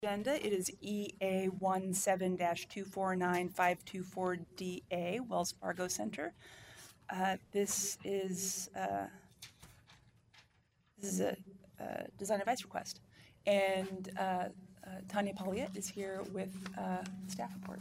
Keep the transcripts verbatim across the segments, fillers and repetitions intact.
Agenda. It is E A one seven two four nine five two four D A, Wells Fargo Center. Uh, this is uh, this is a, uh design advice request, and uh, uh, Tanya Polliett is here with uh, staff report.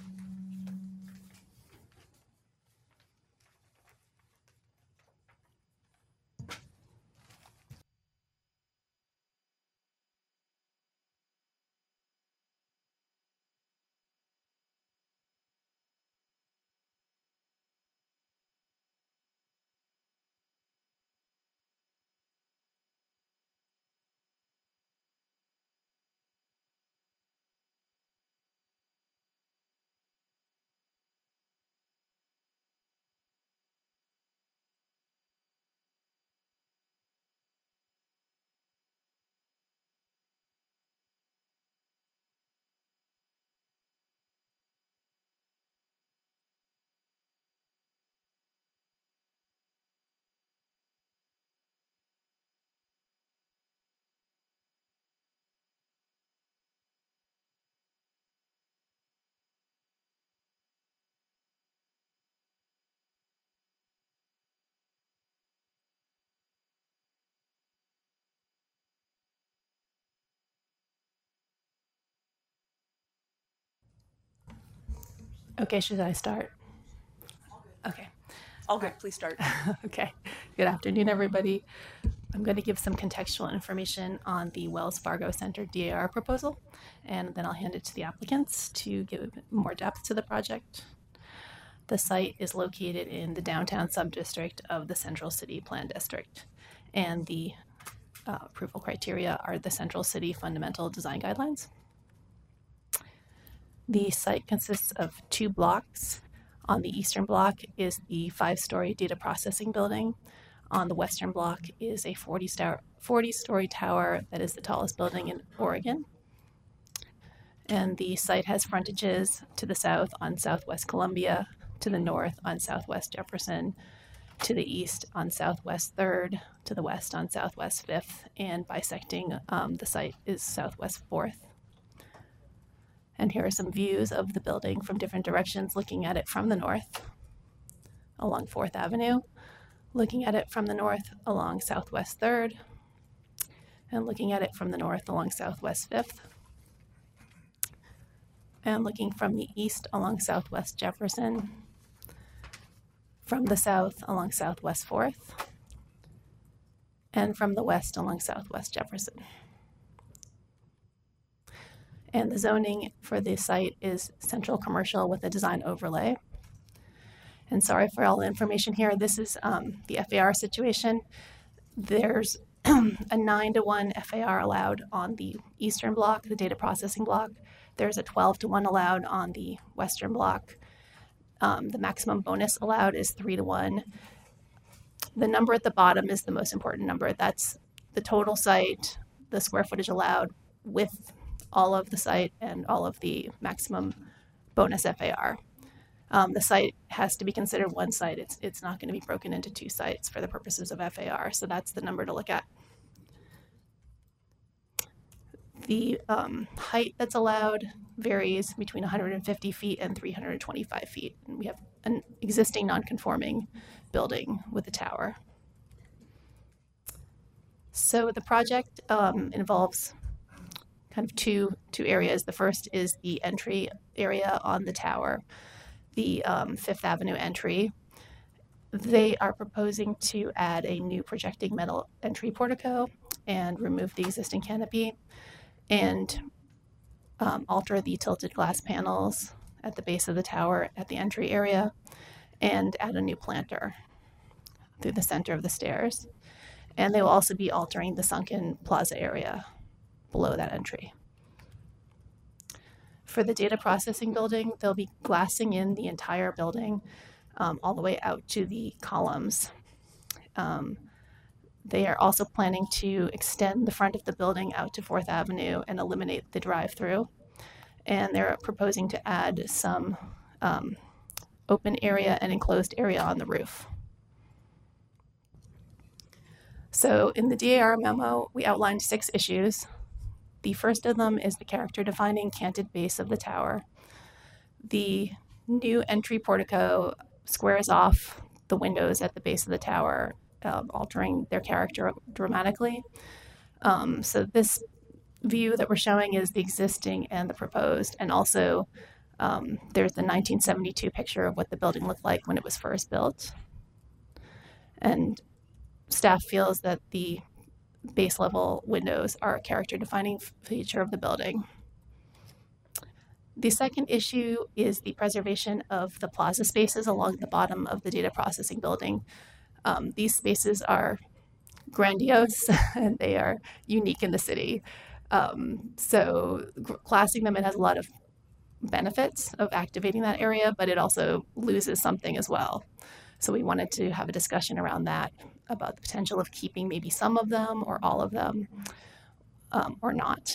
Okay, should I start? Okay. All good, please start. Okay. Good afternoon, everybody. I'm going to give some contextual information on the Wells Fargo Center D A R proposal, and then I'll hand it to the applicants to give a bit more depth to the project. The site is located in the downtown subdistrict of the Central City Plan District, and the uh, approval criteria are the Central City Fundamental Design Guidelines. The site consists of two blocks. On the eastern block is the five-story data processing building. On the western block is a forty-story tower that is the tallest building in Oregon. And the site has frontages to the south on Southwest Columbia, to the north on Southwest Jefferson, to the east on Southwest third, to the west on Southwest fifth, and bisecting um, the site is Southwest fourth. And here are some views of the building from different directions, looking at it from the north along fourth Avenue, looking at it from the north along Southwest third, and looking at it from the north along Southwest fifth, and looking from the east along Southwest Jefferson, from the south along Southwest fourth, and from the west along Southwest Jefferson. And the zoning for the site is central commercial with a design overlay. And sorry for all the information here. This is um, the F A R situation. There's a nine to one F A R allowed on the eastern block, the data processing block. There's a twelve to one allowed on the western block. Um, the maximum bonus allowed is three to one. The number at the bottom is the most important number. That's the total site, the square footage allowed with all of the site and all of the maximum bonus F A R. Um, the site has to be considered one site. It's, it's not going to be broken into two sites for the purposes of F A R, so that's the number to look at. The um, height that's allowed varies between one hundred fifty feet and three hundred twenty-five feet. And we have an existing non-conforming building with a tower. So the project um, involves kind of two, two areas. The first is the entry area on the tower, the um, Fifth Avenue entry. They are proposing to add a new projecting metal entry portico and remove the existing canopy and um, alter the tilted glass panels at the base of the tower at the entry area and add a new planter through the center of the stairs. And they will also be altering the sunken plaza area below that entry. For the data processing building, they'll be glassing in the entire building um, all the way out to the columns. Um, they are also planning to extend the front of the building out to fourth Avenue and eliminate the drive-through. And they're proposing to add some um, open area and enclosed area on the roof. So in the D A R memo, we outlined six issues. The first of them is the character-defining canted base of the tower. The new entry portico squares off the windows at the base of the tower, uh, altering their character dramatically. Um, so this view that we're showing is the existing and the proposed, and also um, there's the nineteen seventy-two picture of what the building looked like when it was first built. And staff feels that the base level windows are a character defining feature of the building. The second issue is the preservation of the plaza spaces along the bottom of the data processing building. Um, these spaces are grandiose and they are unique in the city. Um, so classing them, it has a lot of benefits of activating that area, but it also loses something as well. So we wanted to have a discussion around that, about the potential of keeping maybe some of them or all of them, um, or not.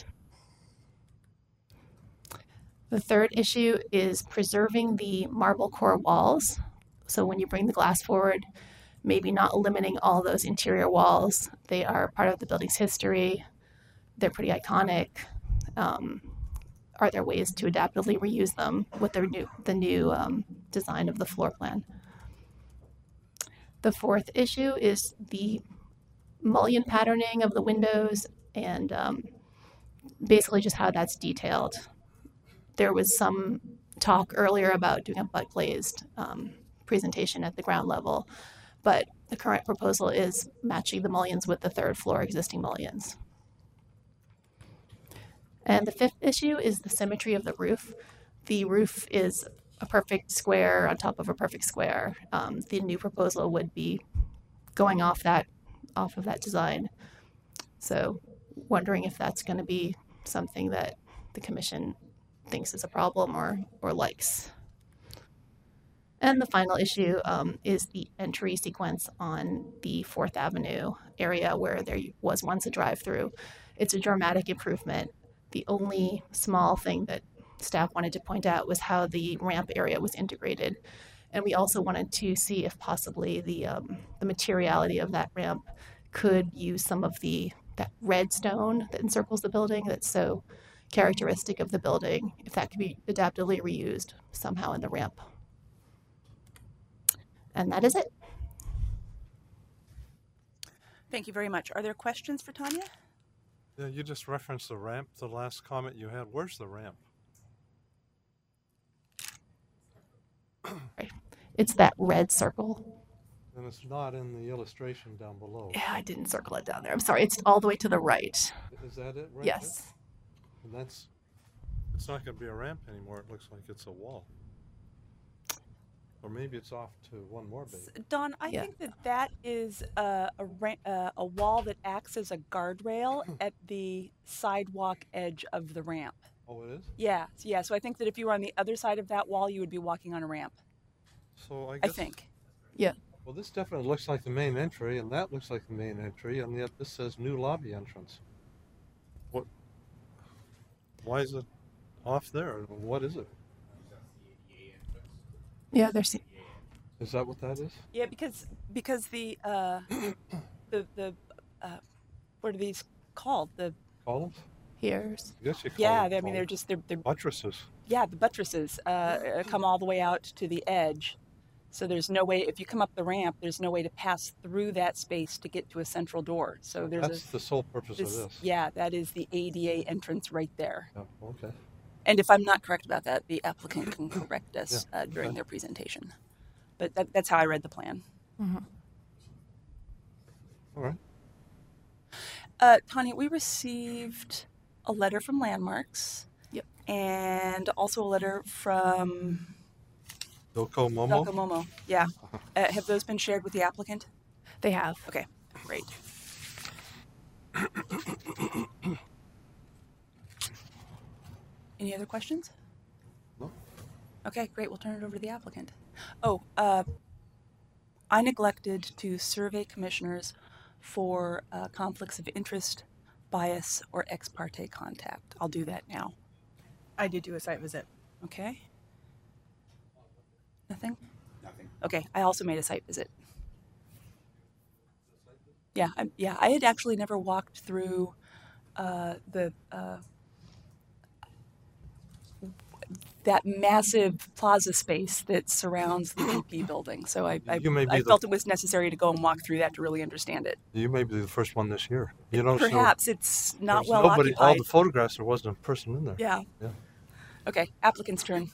The third issue is preserving the marble core walls. So when you bring the glass forward, maybe not limiting all those interior walls. They are part of the building's history. They're pretty iconic. Um, are there ways to adaptively reuse them with their new, the new um, design of the floor plan? The fourth issue is the mullion patterning of the windows and um, basically just how that's detailed. There was some talk earlier about doing a butt glazed um, presentation at the ground level, but the current proposal is matching the mullions with the third floor existing mullions. And the fifth issue is the symmetry of the roof. The roof is a perfect square on top of a perfect square. Um, the new proposal would be going off that, off of that design. So wondering if that's going to be something that the commission thinks is a problem or, or likes. And the final issue um, is the entry sequence on the fourth Avenue area where there was once a drive-through. It's a dramatic improvement. The only small thing that staff wanted to point out was how the ramp area was integrated. And we also wanted to see if possibly the, um, the materiality of that ramp could use some of the that red stone that encircles the building that's so characteristic of the building, if that could be adaptively reused somehow in the ramp. And that is it. Thank you very much. Are there questions for Tanya? Yeah, you just referenced the ramp, the last comment you had. Where's the ramp? It's that red circle. And it's not in the illustration down below. Yeah, I didn't circle it down there. I'm sorry. It's all the way to the right. Is that it right Yes. there? And that's, it's not going to be a ramp anymore. It looks like it's a wall. Or maybe it's off to one more bay. Don, I Yeah. think that that is a, a, ra- uh, a wall that acts as a guardrail at the sidewalk edge of the ramp. Oh, it is? Yeah, yeah. So I think that if you were on the other side of that wall, you would be walking on a ramp. So I I guess. think. Yeah. Well, this definitely looks like the main entry, and that looks like the main entry, and yet this says new lobby entrance. What? Why is it off there? What is it? Yeah, there's. Is that what that is? Yeah, because because the uh, the the uh, what are these called? The Columns? Here's. I guess you call yeah. them They, I mean, they're columns. just they're, they're Buttresses. yeah. The buttresses uh, come all the way out to the edge. So there's no way, if you come up the ramp, there's no way to pass through that space to get to a central door. So there's That's a, the sole purpose this, of this. yeah, that is the A D A entrance right there. Yeah, okay. And if I'm not correct about that, the applicant can correct us Yeah, uh, during okay. their presentation. But that, that's how I read the plan. Mm-hmm. All right. Uh, Tanya, we received a letter from Landmarks. Yep. And also a letter from Doko Momo? Docomomo. Yeah. Uh, have those been shared with the applicant? They have. Okay, great. Any other questions? No. Okay, great. We'll turn it over to the applicant. Oh, uh, I neglected to survey commissioners for uh, conflicts of interest, bias, or ex parte contact. I'll do that now. I did do a site visit. Okay? Nothing? Nothing. Okay, I also made a site visit. Yeah, I, yeah, I had actually never walked through uh, the uh, that massive plaza space that surrounds the D P building. So I, I, You may be I the felt it was necessary to go and walk through that to really understand it. you may be the first one this year. You know, so Perhaps it's not there's well nobody. All occupied. the photographs, there wasn't a person in there. Yeah. Yeah. Okay, applicant's turn.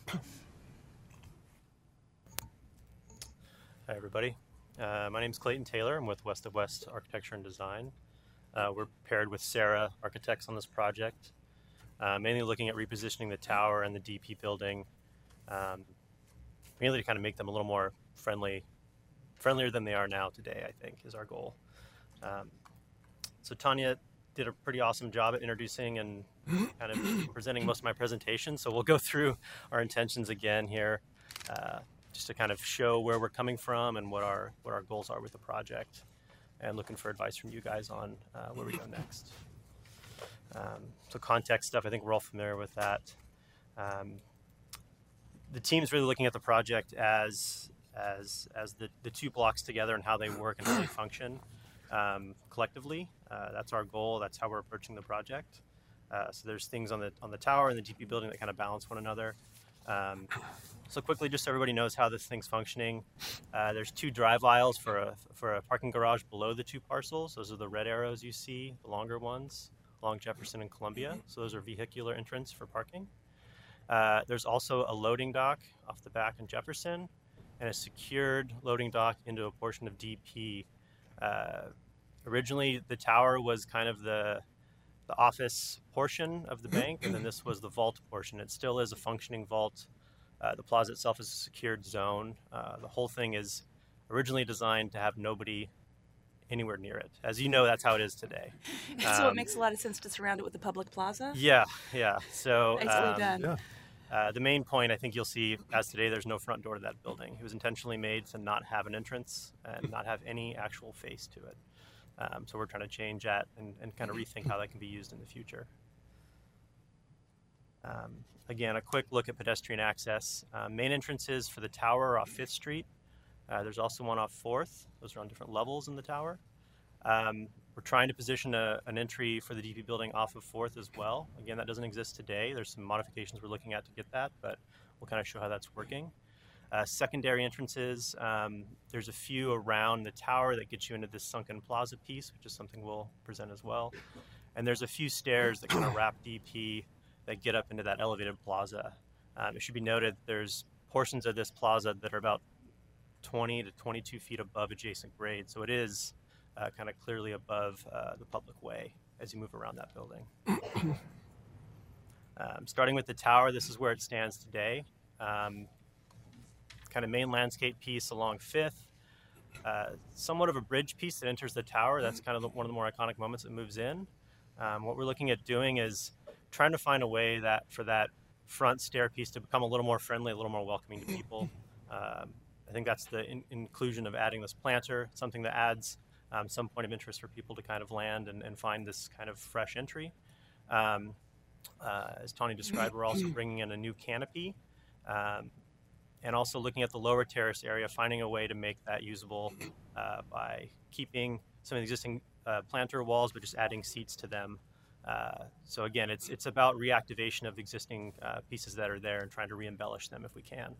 Hi, everybody. Uh, my name is Clayton Taylor. I'm with West of West Architecture and Design. Uh, we're paired with Sarah Architects on this project, uh, mainly looking at repositioning the tower and the D P building, um, mainly to kind of make them a little more friendly, friendlier than they are now today, I think, is our goal. Um, so Tanya did a pretty awesome job at introducing and kind of presenting most of my presentation. So we'll go through our intentions again here. Uh, just to kind of show where we're coming from and what our what our goals are with the project, and looking for advice from you guys on uh, where we go next. Um, so context stuff, I think we're all familiar with that. Um, the team's really looking at the project as as as the, the two blocks together and how they work and how they function um, collectively. Uh, that's our goal. That's how we're approaching the project. Uh, so there's things on the on the tower and the D P building that kind of balance one another. Um, so quickly, just so everybody knows how this thing's functioning, uh, there's two drive aisles for a for a parking garage below the two parcels. Those are the red arrows you see, the longer ones along Jefferson and Columbia. So those are vehicular entrance for parking. Uh, there's also a loading dock off the back in Jefferson, and a secured loading dock into a portion of D P. Uh, originally, the tower was kind of the the office portion of the bank, and then this was the vault portion. It still is a functioning vault. Uh, the plaza itself is a secured zone. Uh, the whole thing is originally designed to have nobody anywhere near it. As you know, that's how it is today. So Um, it makes a lot of sense to surround it with the public plaza. Yeah, yeah. So Nicely um, done. Yeah. uh, the main point I think you'll see as today, there's no front door to that building. It was intentionally made to not have an entrance and not have any actual face to it. Um, so we're trying to change that and, and kind of rethink how that can be used in the future. Um, again, a quick look at pedestrian access. Uh, main entrances for the tower are off Fifth Street. Uh, there's also one off Fourth. Those are on different levels in the tower. Um, we're trying to position a, an entry for the D P building off of Fourth as well. Again, that doesn't exist today. There's some modifications we're looking at to get that, but we'll kind of show how that's working. Uh, secondary entrances, um, there's a few around the tower that get you into this sunken plaza piece, which is something we'll present as well. And there's a few stairs that kind of wrap D P that get up into that elevated plaza. Um, it should be noted there's portions of this plaza that are about twenty to twenty-two feet above adjacent grade, so it is uh, kind of clearly above uh, the public way as you move around that building. um, starting with the tower, this is where it stands today. Um, kind of main landscape piece along Fifth, uh, somewhat of a bridge piece that enters the tower. That's kind of the, one of the more iconic moments that moves in. Um, what we're looking at doing is trying to find a way that for that front stair piece to become a little more friendly, a little more welcoming to people. Um, I think that's the in inclusion of adding this planter, something that adds um, some point of interest for people to kind of land and, and find this kind of fresh entry. Um, uh, as Tony described, we're also bringing in a new canopy. Um, and also looking at the lower terrace area, finding a way to make that usable uh, by keeping some of the existing uh, planter walls, but just adding seats to them. Uh, so again, it's, it's about reactivation of existing uh, pieces that are there and trying to re-embellish them if we can.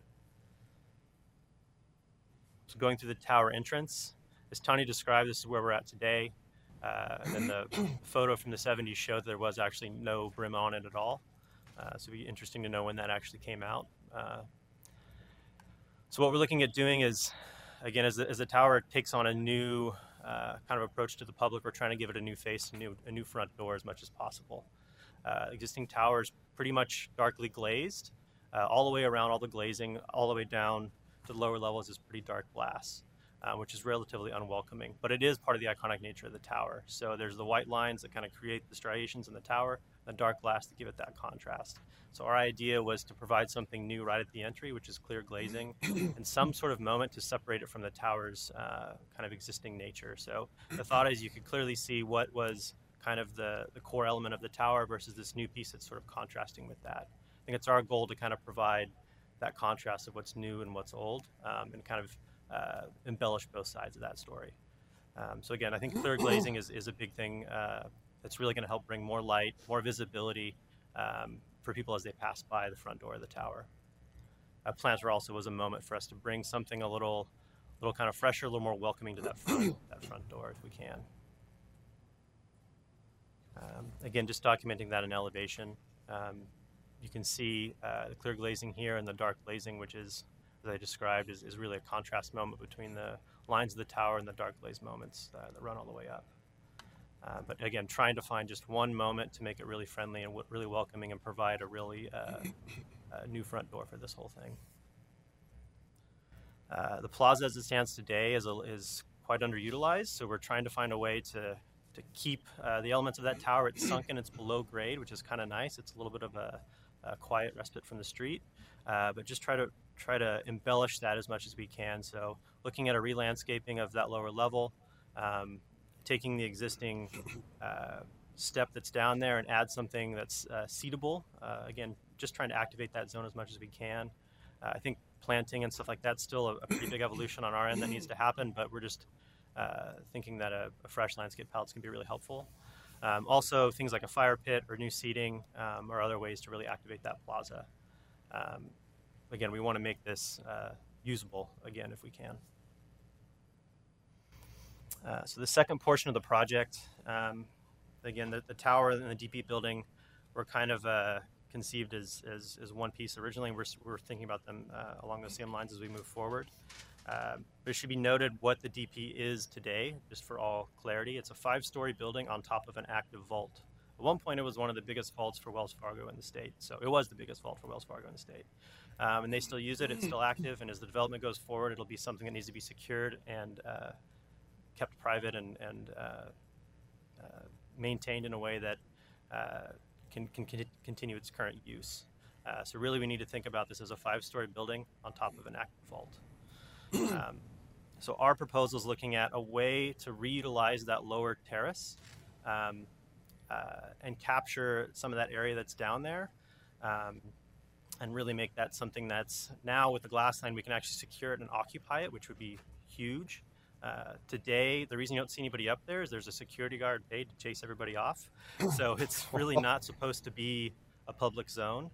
So going through the tower entrance, as Tony described, this is where we're at today. Uh, and then the photo from the seventies showed there was actually no brim on it at all. Uh, so it'd be interesting to know when that actually came out. Uh, So what we're looking at doing is, again, as the, as the tower takes on a new uh, kind of approach to the public, we're trying to give it a new face, a new, a new front door as much as possible. Uh, existing tower is pretty much darkly glazed. Uh, all the way around, all the glazing, all the way down to the lower levels is pretty dark glass, uh, which is relatively unwelcoming. But it is part of the iconic nature of the tower. So there's the white lines that kind of create the striations in the tower, the dark glass to give it that contrast. So our idea was to provide something new right at the entry, which is clear glazing, and some sort of moment to separate it from the tower's uh, kind of existing nature. So the thought is you could clearly see what was kind of the, the core element of the tower versus this new piece that's sort of contrasting with that. I think it's our goal to kind of provide that contrast of what's new and what's old, um, and kind of uh, embellish both sides of that story. Um, so again, I think clear glazing is, is a big thing uh, that's really going to help bring more light, more visibility um, for people as they pass by the front door of the tower. Uh, Planter also was a moment for us to bring something a little, little kind of fresher, a little more welcoming to that front, that front door if we can. Um, again, just documenting that in elevation. Um, you can see uh, the clear glazing here and the dark glazing, which is, as I described, is, is really a contrast moment between the lines of the tower and the dark glaze moments uh, that run all the way up. Uh, but again, trying to find just one moment to make it really friendly and w really welcoming and provide a really uh, uh, new front door for this whole thing. Uh, the plaza as it stands today is, a, is quite underutilized, so we're trying to find a way to, to keep uh, the elements of that tower. It's sunken, it's below grade, which is kind of nice. It's a little bit of a, a quiet respite from the street, uh, but just try to try to embellish that as much as we can. So looking at a re-landscaping of that lower level, um, taking the existing uh, step that's down there and add something that's uh, seatable. Uh, again, just trying to activate that zone as much as we can. Uh, I think planting and stuff like that's still a, a pretty big evolution on our end that needs to happen, but we're just uh, thinking that a, a fresh landscape palette can be really helpful. Um, also, things like a fire pit or new seating um, are other ways to really activate that plaza. Um, again, we want to make this uh, usable, again, if we can. Uh, so the second portion of the project, um, again, the, the tower and the D P building were kind of uh, conceived as, as, as one piece originally. We're, we're thinking about them uh, along those same lines as we move forward. Um, but it should be noted what the D P is today, just for all clarity. It's a five-story building on top of an active vault. At one point, it was one of the biggest vaults for Wells Fargo in the state. So it was the biggest vault for Wells Fargo in the state. Um, and they still use it. It's still active. And as the development goes forward, it'll be something that needs to be secured and uh, kept private and, and uh, uh, maintained in a way that uh, can, can continue its current use. Uh, so really, we need to think about this as a five-story building on top of an active vault. Um, so our proposal is looking at a way to reutilize that lower terrace um, uh, and capture some of that area that's down there um, and really make that something that's now with the glass line, we can actually secure it and occupy it, which would be huge. Uh, today, the reason you don't see anybody up there is there's a security guard paid to chase everybody off. So it's really not supposed to be a public zone.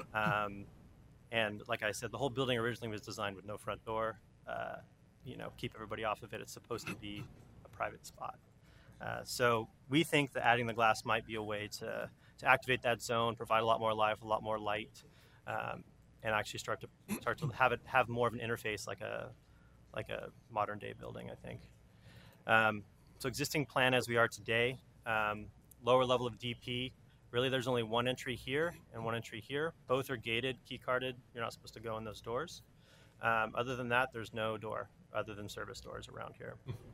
Um, and like I said, the whole building originally was designed with no front door. Uh, you know, keep everybody off of it. It's supposed to be a private spot. Uh, so we think that adding the glass might be a way to, to activate that zone, provide a lot more life, a lot more light, um, and actually start to start to have it have more of an interface like a like a modern day building, I think. Um, so existing plan as we are today, um, lower level of D P, really there's only one entry here and one entry here. Both are gated, key carded. You're not supposed to go in those doors. Um, other than that, there's no door other than service doors around here.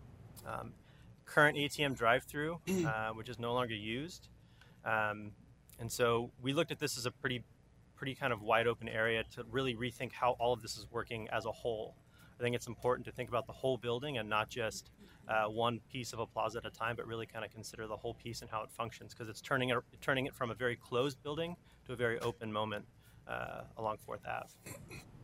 Um, current A T M drive-through, uh, which is no longer used. Um, and so we looked at this as a pretty, pretty kind of wide open area to really rethink how all of this is working as a whole. I think it's important to think about the whole building and not just uh, one piece of a plaza at a time, but really kind of consider the whole piece and how it functions, because it's turning it, turning it from a very closed building to a very open moment uh, along Fourth Avenue.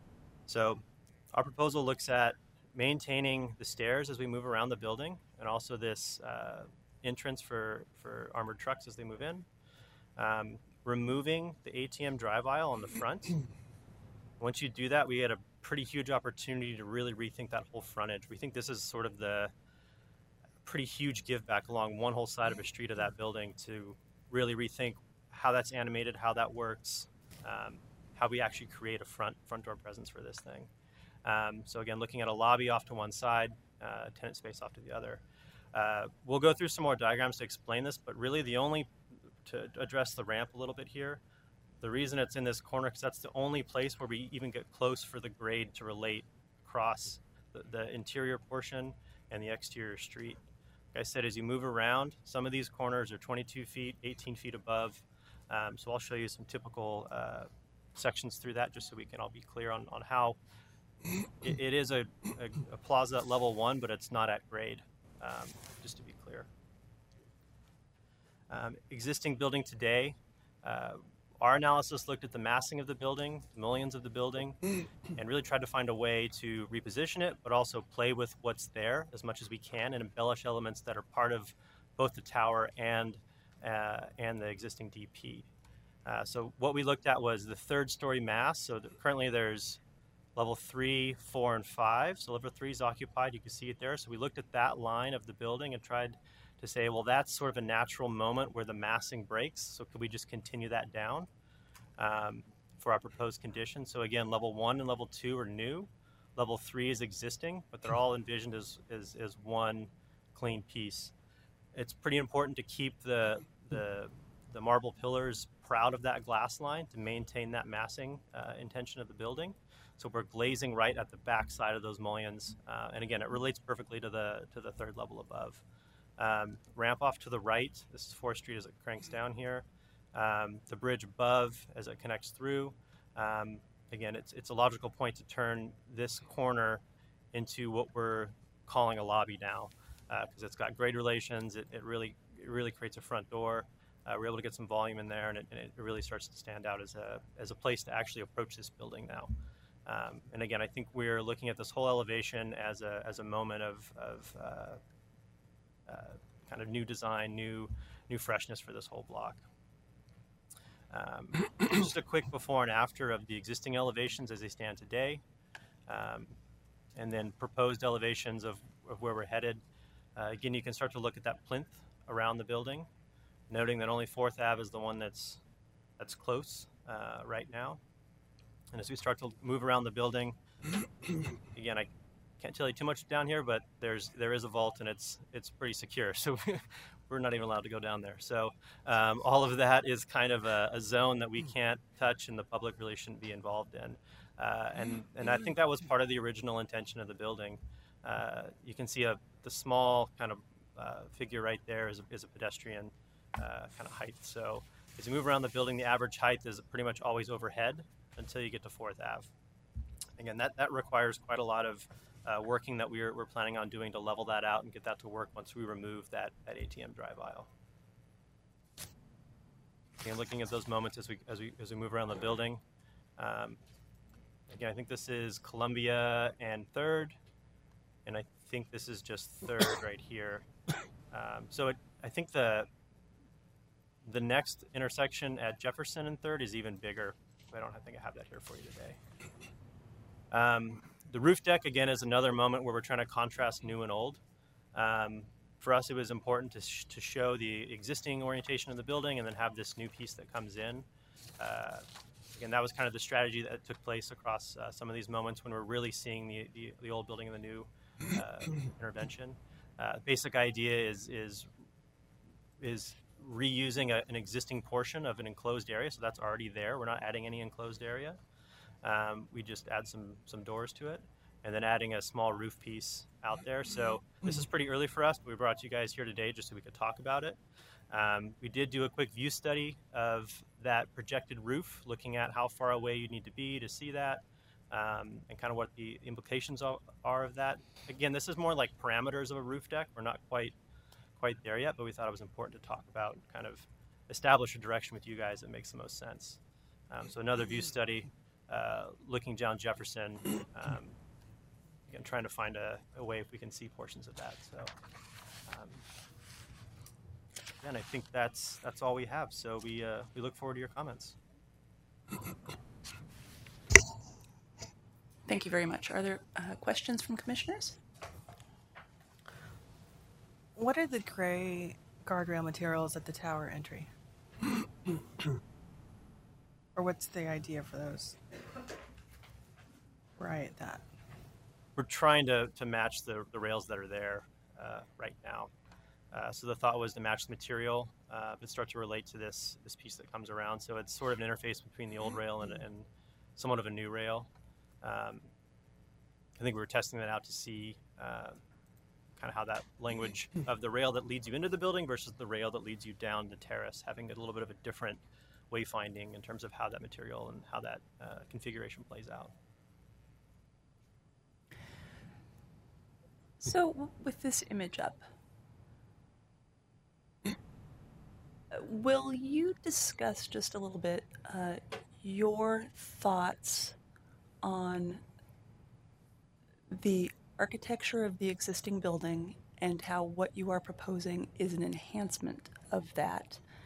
So our proposal looks at maintaining the stairs as we move around the building and also this uh, entrance for, for armored trucks as they move in. Um, removing the A T M drive aisle on the front. Once you do that, we had a pretty huge opportunity to really rethink that whole frontage. We think this is sort of the pretty huge give back along one whole side of a street of that building to really rethink how that's animated, how that works, um, how we actually create a front front door presence for this thing. Um, so again, looking at a lobby off to one side, uh, tenant space off to the other. Uh, we'll go through some more diagrams to explain this, but really the only, to address the ramp a little bit here, the reason it's in this corner because that's the only place where we even get close for the grade to relate across the, the interior portion and the exterior street. Like I said, as you move around, some of these corners are twenty-two feet, eighteen feet above. Um, so I'll show you some typical uh, sections through that just so we can all be clear on, on how it, it is a, a, a plaza at level one, but it's not at grade, um, just to be clear. Um, existing building today, uh, our analysis looked at the massing of the building, the millions of the building, and really tried to find a way to reposition it, but also play with what's there as much as we can and embellish elements that are part of both the tower and uh, and the existing D P. Uh, so what we looked at was the third story mass. So th- currently there's level three, four, and five. So level three is occupied. You can see it there. So we looked at that line of the building and tried to say, well, that's sort of a natural moment where the massing breaks. So could we just continue that down um, for our proposed condition? So again, level one and level two are new. Level three is existing, but they're all envisioned as, as, as one clean piece. It's pretty important to keep the, the, the marble pillars proud of that glass line to maintain that massing uh, intention of the building. So we're glazing right at the back side of those mullions. Uh, and again, it relates perfectly to the, to the third level above. Um, ramp off to the right. This is fourth Street as it cranks down here. Um, the bridge above as it connects through. Um, again, it's, it's a logical point to turn this corner into what we're calling a lobby now, because uh, it's got grade relations. It, it really it really creates a front door. Uh, we're able to get some volume in there, and it, and it really starts to stand out as a as a place to actually approach this building now. Um, and again, I think we're looking at this whole elevation as a as a moment of of uh, uh, kind of new design, new new freshness for this whole block. Um, just a quick before and after of the existing elevations as they stand today, um, and then proposed elevations of, of where we're headed. Uh, again, you can start to look at that plinth around the building, noting that only fourth Ave is the one that's that's close uh, right now. And as we start to move around the building, again, I can't tell you too much down here, but there's there is a vault and it's it's pretty secure. So we're not even allowed to go down there. So um, all of that is kind of a, a zone that we can't touch and the public really shouldn't be involved in. Uh, and, and I think that was part of the original intention of the building. Uh, you can see a, the small kind of uh, figure right there is a, is a pedestrian uh, kind of height. So as you move around the building, the average height is pretty much always overhead until you get to fourth Ave. Again, that, that requires quite a lot of uh, working that we're, we're planning on doing to level that out and get that to work once we remove that, that A T M drive aisle. Again, looking at those moments as we, as we, as we move around the building. Um, again, I think this is Columbia and third, and I think this is just third right here. Um, so it, I think the, the next intersection at Jefferson and third is even bigger. I don't think I have that here for you today. Um, the roof deck, again, is another moment where we're trying to contrast new and old. Um, for us, it was important to, sh to show the existing orientation of the building and then have this new piece that comes in. Uh, again, that was kind of the strategy that took place across uh, some of these moments when we're really seeing the, the, the old building and the new uh, intervention. Uh, basic idea is, is, is reusing a, an existing portion of an enclosed area, so that's already there. We're not adding any enclosed area. Um, we just add some some doors to it, and then adding a small roof piece out there. So this is pretty early for us, but we brought you guys here today just so we could talk about it. Um, we did do a quick view study of that projected roof, looking at how far away you need to be to see that, um, and kind of what the implications of, are of that. Again, this is more like parameters of a roof deck. We're not quite quite there yet, but we thought it was important to talk about and kind of establish a direction with you guys that makes the most sense. Um, so another view study, uh, looking down Jefferson, um, again, trying to find a, a way if we can see portions of that. So, um, and I think that's that's all we have. So we uh, we look forward to your comments. Thank you very much. Are there uh, questions from commissioners? What are the gray guardrail materials at the tower entry? Or what's the idea for those? Right, that. We're trying to, to match the, the rails that are there uh, right now. Uh, so the thought was to match the material, uh, but start to relate to this this piece that comes around. So it's sort of an interface between the old rail and, and somewhat of a new rail. Um, I think we were testing that out to see uh, kind of how that language of the rail that leads you into the building versus the rail that leads you down the terrace, having a little bit of a different wayfinding in terms of how that material and how that uh, configuration plays out. So with this image up, will you discuss just a little bit uh, your thoughts on the architecture of the existing building and how what you are proposing is an enhancement of that?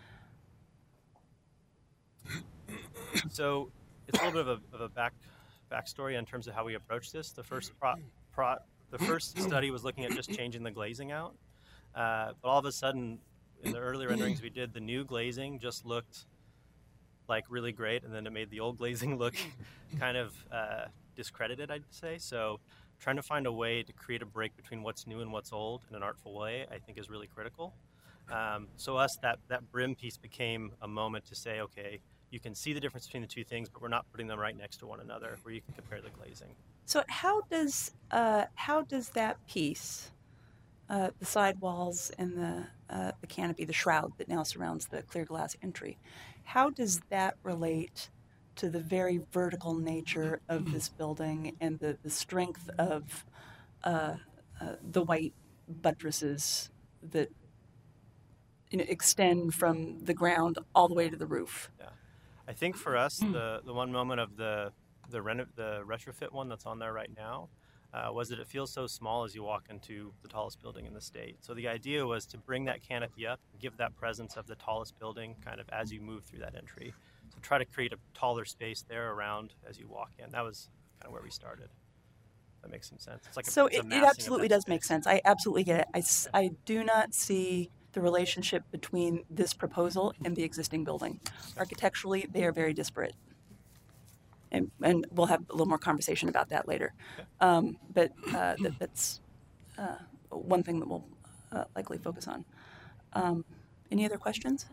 So it's a little bit of a, of a back backstory in terms of how we approach this. The first pro, pro, the first study was looking at just changing the glazing out, uh, but all of a sudden, in the early renderings we did, the new glazing just looked like really great, and then it made the old glazing look kind of uh, discredited, I'd say. So trying to find a way to create a break between what's new and what's old in an artful way, I think, is really critical. Um, so us, that, that brim piece became a moment to say, okay, you can see the difference between the two things, but we're not putting them right next to one another, where you can compare the glazing. So how does uh, how does that piece, uh, the sidewalls and the uh, the canopy, the shroud that now surrounds the clear glass entry, how does that relate to the very vertical nature of this building and the, the strength of uh, uh, the white buttresses that, you know, extend from the ground all the way to the roof? Yeah, I think for us, the the one moment of the the reno- the retrofit one that's on there right now uh, was that it feels so small as you walk into the tallest building in the state. So the idea was to bring that canopy up, and give that presence of the tallest building kind of as you move through that entry. So try to create a taller space there around as you walk in. That was kind of where we started. That makes some sense. It's like a, So it's a it, it massing of absolutely that does make space. sense. I absolutely get it. I, s- I do not see the relationship between this proposal and the existing building. Architecturally, they are very disparate. And, and we'll have a little more conversation about that later. Okay. Um, but uh, that, that's uh, one thing that we'll uh, likely focus on. Um, any other questions?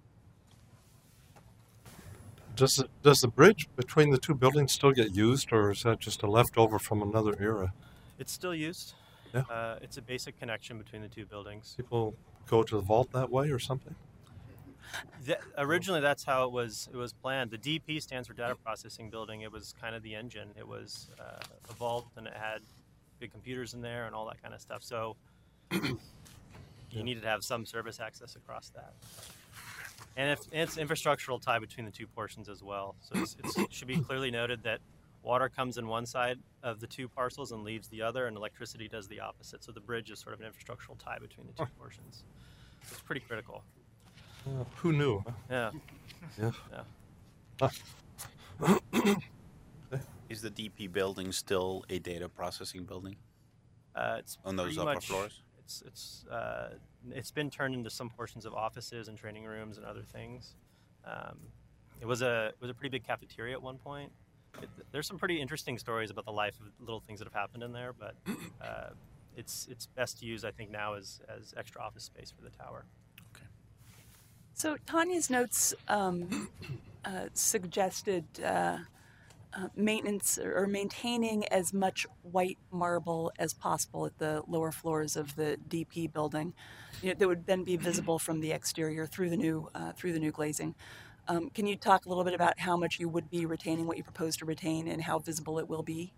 Does it, does the bridge between the two buildings still get used, or is that just a leftover from another era? It's still used. Yeah. Uh, it's a basic connection between the two buildings. People go to the vault that way or something? That, originally, that's how it was. It was planned. The D P stands for Data Processing Building. It was kind of the engine. It was uh, a vault, and it had big computers in there and all that kind of stuff. So you Yeah. needed to have some service access across that. And if, it's infrastructural tie between the two portions as well. So it's, it's, it should be clearly noted that water comes in one side of the two parcels and leaves the other, and electricity does the opposite. So the bridge is sort of an infrastructural tie between the two portions. It's pretty critical. Uh, who knew? Huh? Yeah. Yeah. Yeah. Is the D P building still a data processing building Uh, it's on those pretty upper much, floors? It's it's uh, it's been turned into some portions of offices and training rooms and other things. Um, it was a it was a pretty big cafeteria at one point. It, there's some pretty interesting stories about the life of little things that have happened in there, but uh, it's it's best to use, I think, now as as extra office space for the tower. So Tanya's notes um, uh, suggested uh, uh, maintenance or maintaining as much white marble as possible at the lower floors of the D P building, you know, that would then be visible from the exterior through the new uh, through the new glazing. Um, can you talk a little bit about how much you would be retaining, what you propose to retain, and how visible it will be?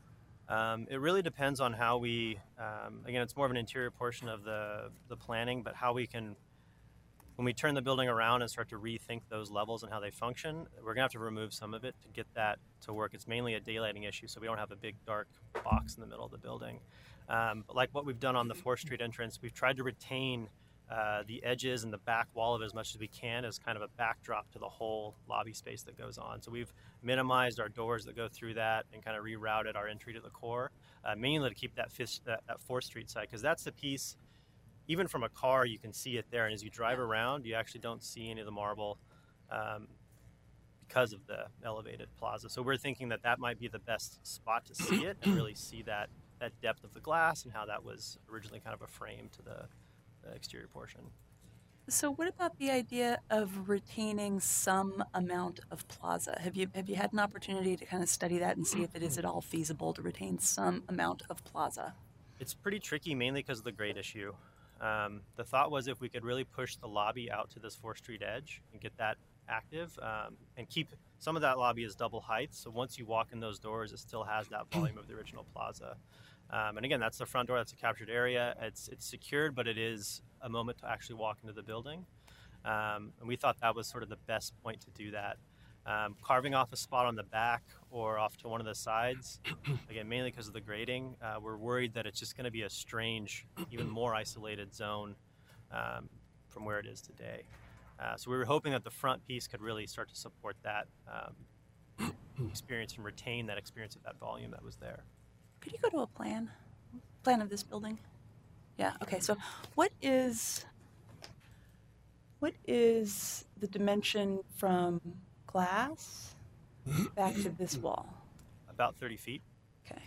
Um, it really depends on how we. Um, again, it's more of an interior portion of the the planning, but how we can. When we turn the building around and start to rethink those levels and how they function, we're gonna have to remove some of it to get that to work. It's mainly a daylighting issue, so we don't have a big dark box in the middle of the building. Um, but like what we've done on the fourth Street entrance, we've tried to retain uh, the edges and the back wall of it as much as we can as kind of a backdrop to the whole lobby space that goes on. So we've minimized our doors that go through that and kind of rerouted our entry to the core, uh, mainly to keep that, fifth, that, that fourth Street side, because that's the piece. Even from a car, you can see it there, and as you drive around, you actually don't see any of the marble um, because of the elevated plaza. So we're thinking that that might be the best spot to see it and really see that that depth of the glass and how that was originally kind of a frame to the, the exterior portion. So what about the idea of retaining some amount of plaza? Have you have you had an opportunity to kind of study that and see if it is at all feasible to retain some amount of plaza? It's pretty tricky, mainly because of the grade issue. Um, the thought was if we could really push the lobby out to this fourth Street edge and get that active um, and keep some of that lobby as double height. So once you walk in those doors, it still has that volume of the original plaza. Um, and again, that's the front door. That's a captured area. It's it's secured, but it is a moment to actually walk into the building. Um, and we thought that was sort of the best point to do that. Um, carving off a spot on the back or off to one of the sides, again, mainly because of the grading, uh, we're worried that it's just going to be a strange, even more isolated zone um, from where it is today. Uh, so we were hoping that the front piece could really start to support that um, experience and retain that experience of that volume that was there. Could you go to a plan? Plan of this building? Yeah, okay, so what is, what is the dimension from glass back to this wall? About thirty feet. Okay.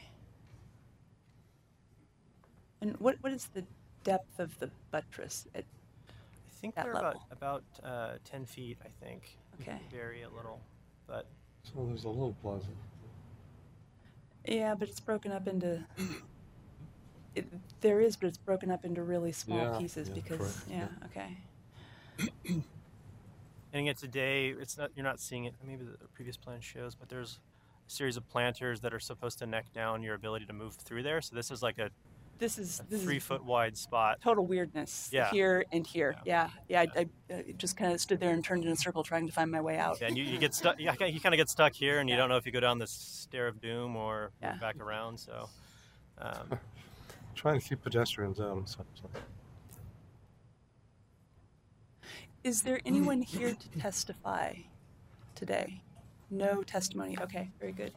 And what, what is the depth of the buttress? It, I think That they're about, level. about uh, ten feet, I think. Okay. Vary a little, but So there's a little plaza. yeah, but it's broken up into, it, there is, but it's broken up into really small Yeah, pieces yeah, because, correct, yeah, yeah. okay. and again today, it's not you're not seeing it. Maybe the previous plan shows, but there's a series of planters that are supposed to neck down your ability to move through there. So this is like a, This is, a this three is foot wide spot. total weirdness. Yeah. Here and here. Yeah, yeah. I, I, I just kind of stood there and turned in a circle trying to find my way out. Yeah, and you, you get stuck. You, you kind of get stuck here, and you Yeah. don't know if you go down the stair of doom or Yeah. move back around. So, um, Trying to keep pedestrians out and such. So. Is there anyone here to testify today? No testimony. Okay, very good.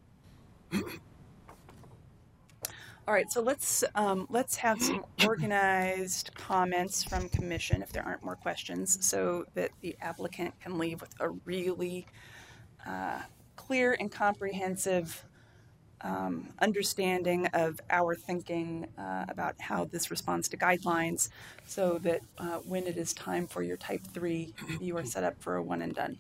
All right, so let's um, let's have some organized comments from commission if there aren't more questions, so that the applicant can leave with a really uh, clear and comprehensive um, understanding of our thinking uh, about how this responds to guidelines, so that uh, when it is time for your type three, you are set up for a one and done.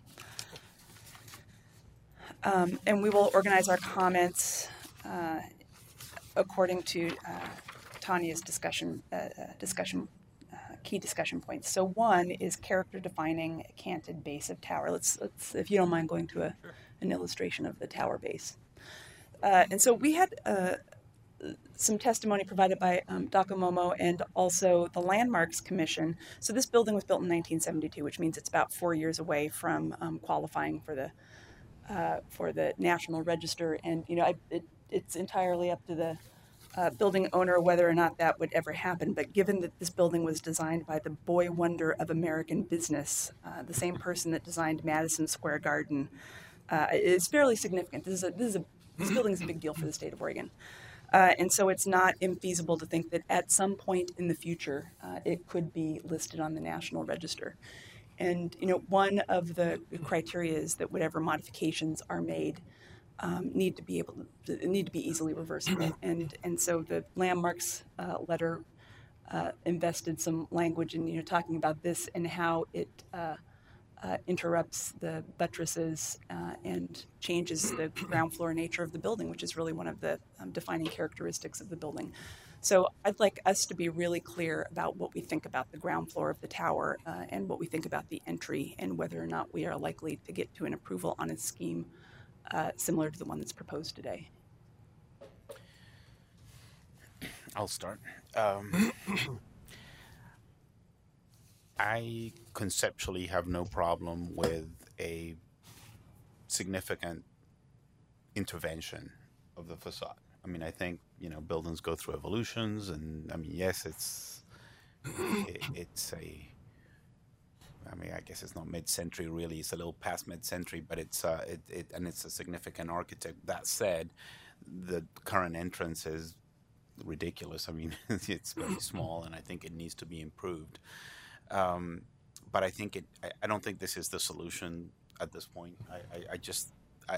Um, and we will organize our comments uh, according to uh, Tanya's discussion, uh, uh, discussion, uh, key discussion points. So one is character defining canted base of tower. Let's, let's, if you don't mind going to a, an illustration of the tower base. Uh, and so we had uh, some testimony provided by um, Docomomo and also the Landmarks Commission. So this building was built in nineteen seventy-two, which means it's about four years away from um, qualifying for the uh, for the National Register. And you know, I, it, it's entirely up to the uh, building owner whether or not that would ever happen. But given that this building was designed by the boy wonder of American business, uh, the same person that designed Madison Square Garden, uh, is fairly significant. This is a, this is a This building is a big deal for the state of Oregon. Uh, and so it's not infeasible to think that at some point in the future, uh, it could be listed on the National Register. And, you know, one of the criteria is that whatever modifications are made um, need to be able to, need to be easily reversible. And, and so the Landmarks uh, letter uh, invested some language in, you know, talking about this and how it uh, Uh, interrupts the buttresses uh, and changes the ground floor nature of the building, which is really one of the um, defining characteristics of the building. So I'd like us to be really clear about what we think about the ground floor of the tower uh, and what we think about the entry and whether or not we are likely to get to an approval on a scheme uh, similar to the one that's proposed today. I'll start. Um, I conceptually have no problem with a significant intervention of the facade. I mean, I think, you know, buildings go through evolutions, and I mean, yes, it's it, it's a, I mean, I guess it's not mid-century really. It's a little past mid-century, but it's uh, it, it and it's a significant architect. That said, the current entrance is ridiculous. I mean, it's very small, and I think it needs to be improved. Um, but I think it. I, I don't think this is the solution at this point. I, I, I just. I,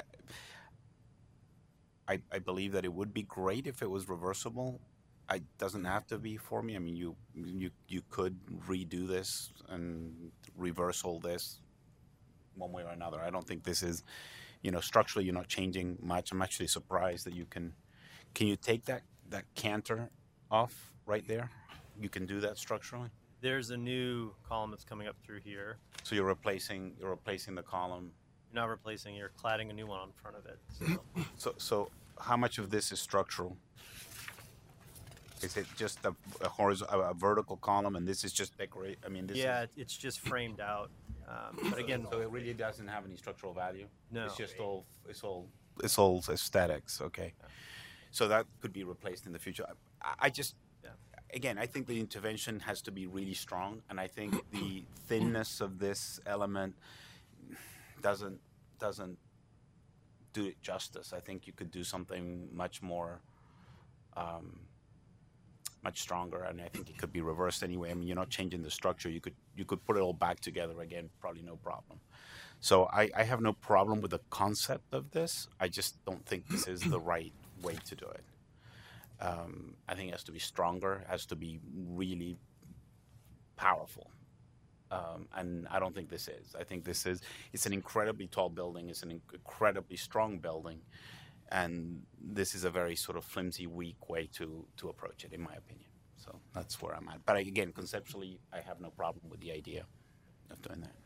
I, I believe that it would be great if it was reversible. It doesn't have to be for me. I mean, you you you could redo this and reverse all this one way or another. I don't think this is, you know, structurally you're not changing much. I'm actually surprised that you can. Can you take that that canter off right there? You can do that structurally. there's a new column that's coming up through here. So you're replacing you're replacing the column. You're not replacing, you're cladding a new one on front of it. So So so how much of this is structural? Is it just a, a horizontal, a vertical column, and this is just decorate? I mean, this yeah, is, it- it's just framed out. Um, but again, so it really doesn't have any structural value. No. It's just all it's all it's all aesthetics. Okay, so that could be replaced in the future. I, I just Yeah. again, I think the intervention has to be really strong, and I think the thinness of this element doesn't doesn't do it justice. I think you could do something much more, um, much stronger, and I think it could be reversed anyway. I mean, you're not changing the structure. You could you could put it all back together again, probably no problem. So I, I have no problem with the concept of this. I just don't think this is the right way to do it. Um, I think it has to be stronger, has to be really powerful. Um, and I don't think this is. I think this is, it's an incredibly tall building, it's an incredibly strong building, and this is a very sort of flimsy, weak way to, to approach it, in my opinion. So that's where I'm at. But again, conceptually, I have no problem with the idea of doing that.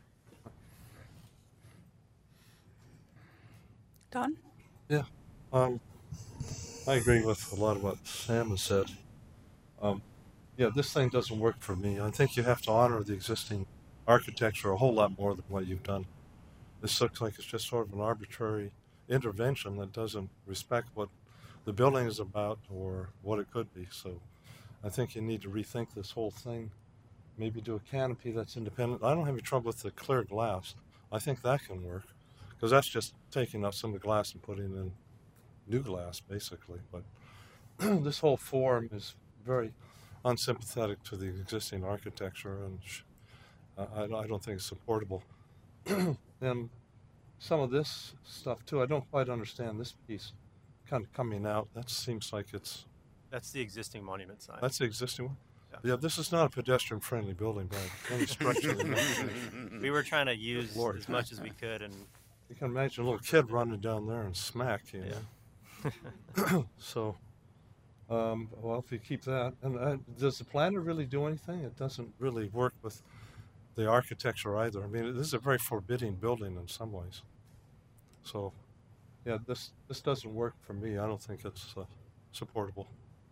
Don? Yeah. Um, I agree with a lot of what Sam has said. Um, yeah, this thing doesn't work for me. I think you have to honor the existing architecture a whole lot more than what you've done. This looks like it's just sort of an arbitrary intervention that doesn't respect what the building is about or what it could be. So I think you need to rethink this whole thing. Maybe do a canopy that's independent. I don't have any trouble with the clear glass. I think that can work, because that's just taking out some of the glass and putting in new glass, basically. But this whole form is very unsympathetic to the existing architecture, and uh, I, I don't think it's supportable. And some of this stuff too, I don't quite understand this piece kind of coming out. That seems like it's... That's the existing monument sign. That's the existing one? Yeah. Yeah, this is not a pedestrian-friendly building by any structure. We were trying to use Lord. as much as we could, and You can imagine a little kid running down there and smack, you know. yeah. So, um, well, if you keep that, and uh, does the planner really do anything? It doesn't really work with the architecture either. I mean, this is a very forbidding building in some ways. So, yeah, this this doesn't work for me. I don't think it's uh, supportable.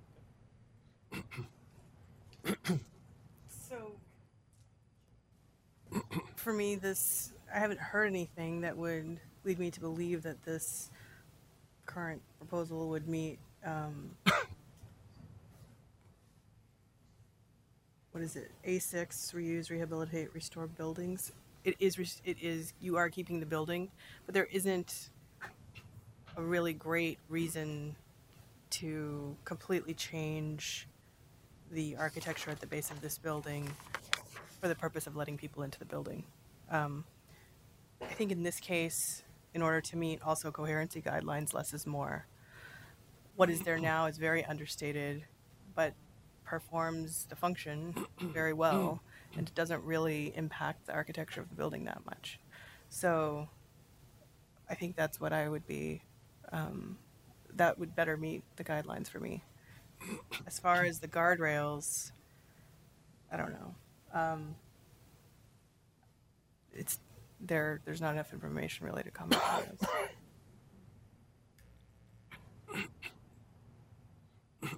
So, for me, this, I haven't heard anything that would lead me to believe that this current proposal would meet, um, what is it, A six, reuse, rehabilitate, restore buildings. It is, res- it is, you are keeping the building, but there isn't a really great reason to completely change the architecture at the base of this building for the purpose of letting people into the building. Um, I think in this case, in order to meet also coherency guidelines, less is more. What is there now is very understated, but performs the function very well, and it doesn't really impact the architecture of the building that much. So I think that's what I would be, um, that would better meet the guidelines for me. As far as the guardrails, I don't know. Um, it's there. There's not enough information really to comment on those.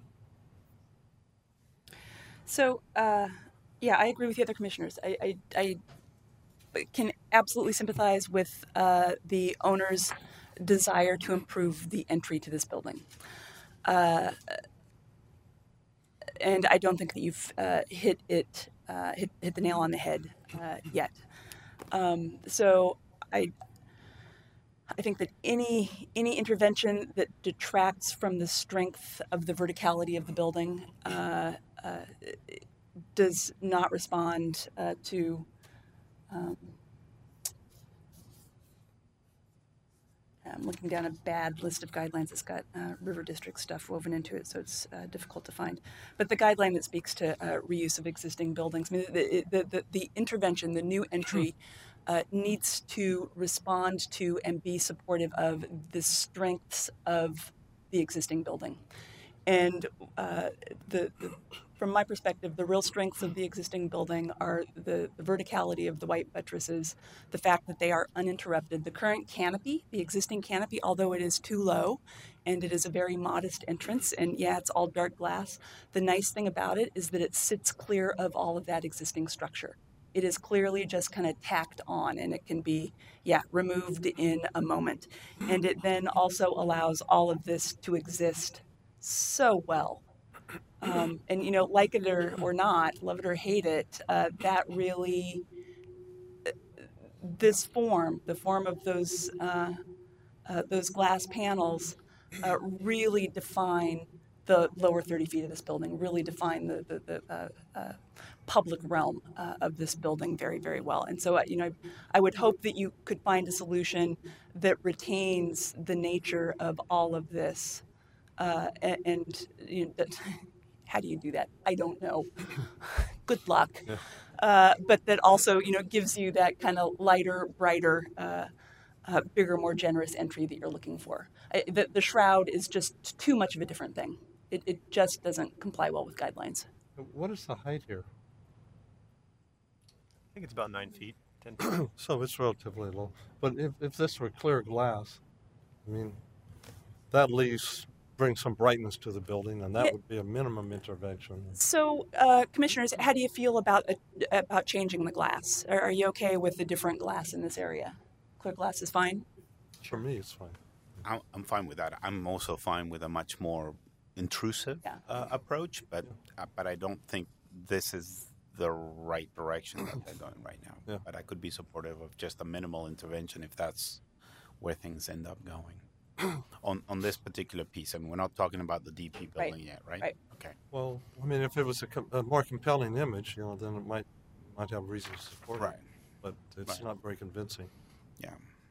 So, uh, yeah, I agree with the other commissioners. I, I, I can absolutely sympathize with uh, the owner's desire to improve the entry to this building. Uh, and I don't think that you've uh, hit it, uh, hit, hit the nail on the head uh, yet. Um, so I, I think that any any intervention that detracts from the strength of the verticality of the building uh, uh, does not respond uh, to. Um, I'm looking down a bad list of guidelines. It's got uh, River District stuff woven into it, so it's uh, difficult to find. But the guideline that speaks to uh, reuse of existing buildings, I mean, the, the, the, the intervention, the new entry, uh, needs to respond to and be supportive of the strengths of the existing building. And uh, the, the, from my perspective, the real strengths of the existing building are the, the verticality of the white buttresses, the fact that they are uninterrupted. The current canopy, the existing canopy, although it is too low and it is a very modest entrance, and yeah, it's all dark glass, the nice thing about it is that it sits clear of all of that existing structure. It is clearly just kind of tacked on, and it can be, yeah, removed in a moment. And it then also allows all of this to exist so well Um, and, you know, like it or, or not, love it or hate it, uh, that really, this form, the form of those, uh, uh, those glass panels, uh, really define the lower thirty feet of this building, really define the, the, the uh, uh, public realm uh, of this building very, very well. And so, uh, you know, I would hope that you could find a solution that retains the nature of all of this. Uh, and, and you know, that, how do you do that? I don't know. Good luck. Yeah. Uh, but that also, you know, gives you that kind of lighter, brighter, uh, uh, bigger, more generous entry that you're looking for. I, the, the shroud is just too much of a different thing. It, it just doesn't comply well with guidelines. What is the height here? I think it's about nine feet, ten feet. So it's relatively low. But if, if this were clear glass, I mean, that leaves brings some brightness to the building, and that Yeah. would be a minimum intervention. So, uh, commissioners, how do you feel about uh, about changing the glass? Are, are you okay with the different glass in this area? Clear glass is fine. For me, it's fine. I'm, I'm fine with that. I'm also fine with a much more intrusive Yeah. uh, approach, but uh, but I don't think this is the right direction that they're going right now. Yeah. But I could be supportive of just a minimal intervention if that's where things end up going. on on this particular piece, I mean, we're not talking about the D P building Right. yet, right? Right. Okay. Well, I mean, if it was a, com- a more compelling image, you know, then it might might have reason to support Right. it. But it's Right. not very convincing. Yeah.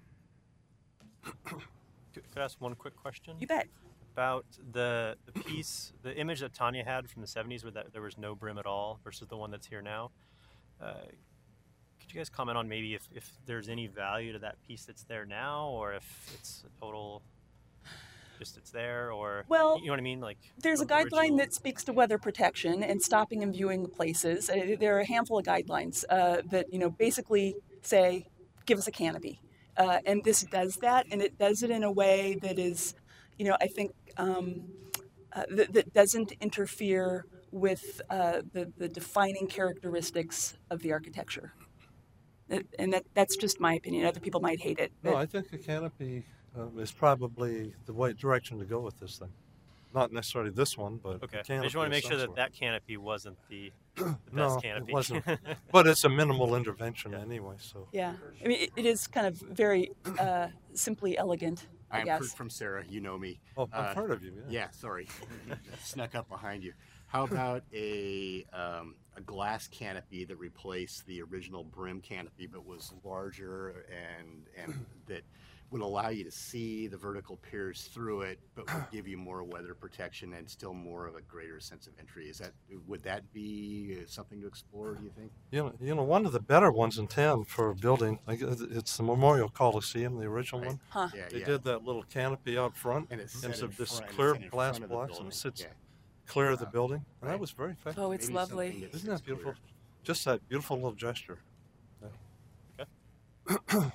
Could, could I ask one quick question? You bet. About the, the piece, the image that Tanya had from the seventies where that there was no brim at all versus the one that's here now. Uh, could you guys comment on maybe if, if there's any value to that piece that's there now, or if it's a total, just it's there, or Well, you know what I mean? Like There's a the guideline original- that speaks to weather protection and stopping and viewing the places. Uh, There are a handful of guidelines uh, that, you know, basically say, give us a canopy. Uh, and this does that, and it does it in a way that is, you know, I think um, uh, that, that doesn't interfere with uh, the, the defining characteristics of the architecture. That- And that, that's just my opinion. Other people might hate it. No, but- I think the canopy uh, is probably the right direction to go with this thing. Not necessarily this one, but Okay. the I just canopy want to of make some sure that sort. that canopy wasn't the, the best No, it canopy. wasn't. But it's a minimal intervention Yeah. anyway, so. Yeah, I mean, it, it is kind of very uh, simply elegant, I I'm guess. Kurt from Sarah. You know me. Oh, I've Uh, heard of you, yeah. Yeah, sorry. Snuck up behind you. How about a um, a glass canopy that replaced the original brim canopy, but was larger and and that would allow you to see the vertical piers through it, but would give you more weather protection and still more of a greater sense of entry. Is that would that be uh, something to explore? Do you think? You know, you know, one of the better ones in town for a building, I guess it's the Memorial Coliseum, the original Right. one. Huh. Yeah, They yeah. did that little canopy out front, And it's and set so in this front- and clear it's set in glass front of the blocks, and building. it sits Yeah. clear of the Uh, building. And right. that was very effective. Oh, it's Maybe something lovely. that Isn't that sits beautiful? clear. Just that beautiful little gesture. Okay.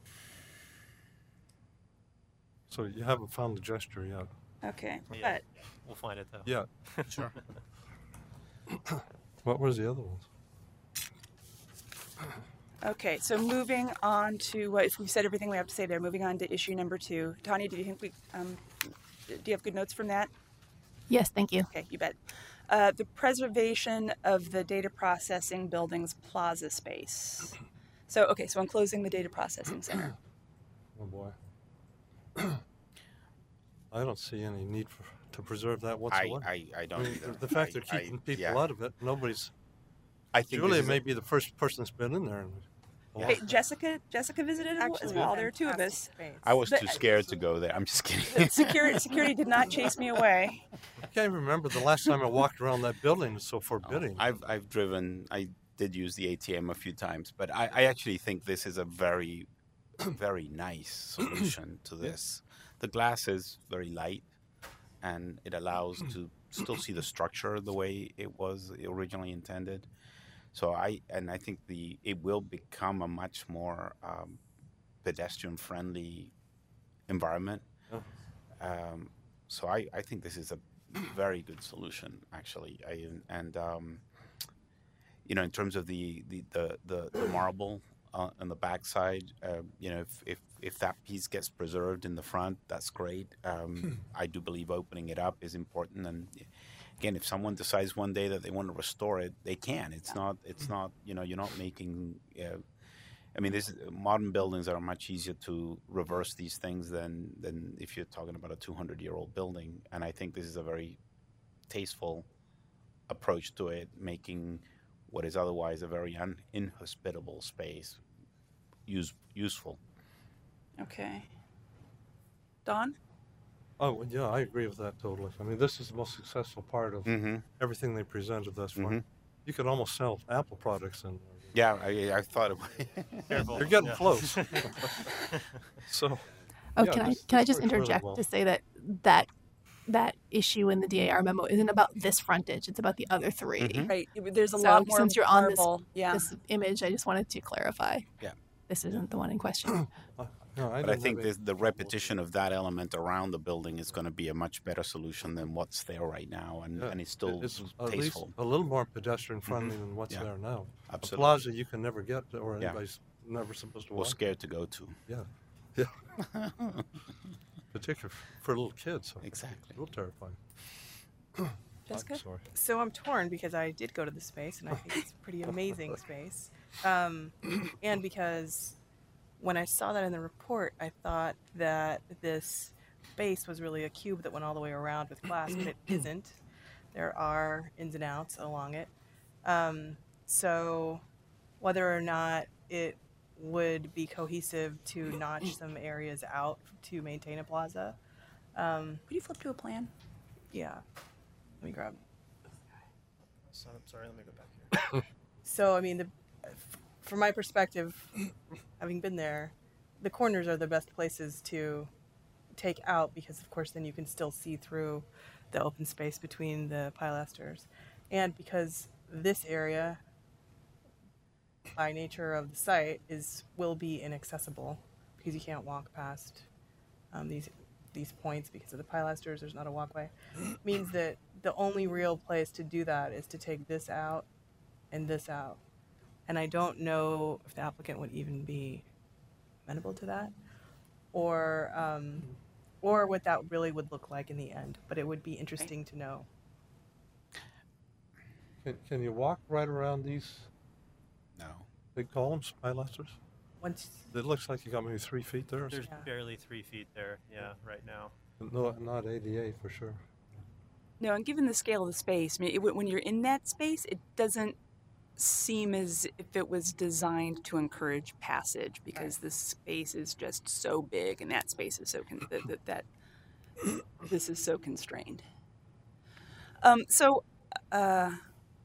So you haven't found the gesture yet. Okay, Yeah. We'll find it though. Yeah. Sure. What was the other ones? but okay. So moving on to uh, if we've said everything we have to say there, moving on to issue number two. Tanya, do you think we um, do you have good notes from that? Yes, thank you. Okay, you bet. Uh, the preservation of the data processing building's plaza space. So okay, so I'm closing the data processing center. Oh boy. I don't see any need for, to preserve that I, whatsoever. I, I I don't mean, either. the fact I- they're I- keeping people yeah. out of it, nobody's. I think Julia this is a- may be the first person that's been in there. And, Yeah. Hey, Jessica, Jessica visited as Actually, well. There are two of us. fantastic space. I was But- too scared to go there. I'm just kidding. Security, security did not chase me away. I can't remember the last time I walked around that building. It's so forbidding. I've I've driven. I did use the A T M a few times, but I, I actually think this is a very, very nice solution to this. The glass is very light, and it allows to still see the structure the way it was originally intended. So I and I think the it will become a much more um, pedestrian-friendly environment. Oh. Um, so I, I think this is a very good solution, actually. I, and um, you know, in terms of the the the, the, the marble uh, on the backside, uh, you know, if, if if that piece gets preserved in the front, that's great. Um, I do believe opening it up is important, and again, if someone decides one day that they want to restore it, they can. It's not. It's not. You know, you're not making. Uh, I mean, this modern buildings are much easier to reverse these things than than if you're talking about a two hundred year old building. And I think this is a very tasteful approach to it, making what is otherwise a very uninhospitable space use useful. Okay. Don? Oh, yeah, I agree with that totally. I mean, this is the most successful part of Mm-hmm. everything they presented thus far. Mhm. You could almost sell Apple products in there. Yeah, I, I thought it. Careful. You're getting Yeah. close. So, Oh, yeah, can I this- can I this just works really interject well. to say that that that issue in the D A R memo isn't about this frontage; it's about the other three. Mhm. Right. There's a So, lot more since you're on this- marble. Yeah. This image, I just wanted to clarify. Yeah. This isn't the one in question. Uh, no, I But I didn't think have this, any the trouble with repetition of that element around the building is going to be a much better solution than what's there right now, and, Yeah, and it's it. still It's at least tasteful. a little more pedestrian friendly than what's Yeah. there now. A Absolutely. plaza you can never get to, or Yeah. anybody's never supposed to Or walk. scared to go to. Yeah, yeah. Particularly for little kids. So Exactly. a little terrifying. Jessica? I'm sorry. So I'm torn because I did go to the space and I think it's a pretty amazing space. Um, and because when I saw that in the report, I thought that this base was really a cube that went all the way around with glass, but it isn't. There are ins and outs along it. Um, so whether or not it would be cohesive to notch some areas out to maintain a plaza, um, Could you flip to a plan? yeah. Let me grab. So, I'm sorry, let me go back here. So, I mean, the, from my perspective, having been there, the corners are the best places to take out because, of course, then you can still see through the open space between the pilasters. And because this area, by nature of the site, is will be inaccessible because you can't walk past um, these these points because of the pilasters. There's not a walkway. Means that the only real place to do that is to take this out and this out. And I don't know if the applicant would even be amenable to that, or um, or what that really would look like in the end. But it would be interesting to know. Can, can you walk right around these No. big columns, pilasters? Once It looks like you got maybe three feet there. Or There's Yeah. barely three feet there, yeah, right now. something. No, not A D A for sure. No, and given the scale of the space, I mean, it, when you're in that space, it doesn't seem as if it was designed to encourage passage because this space is just so big and that space is so con- that, that, that this is so constrained. Um, so, uh,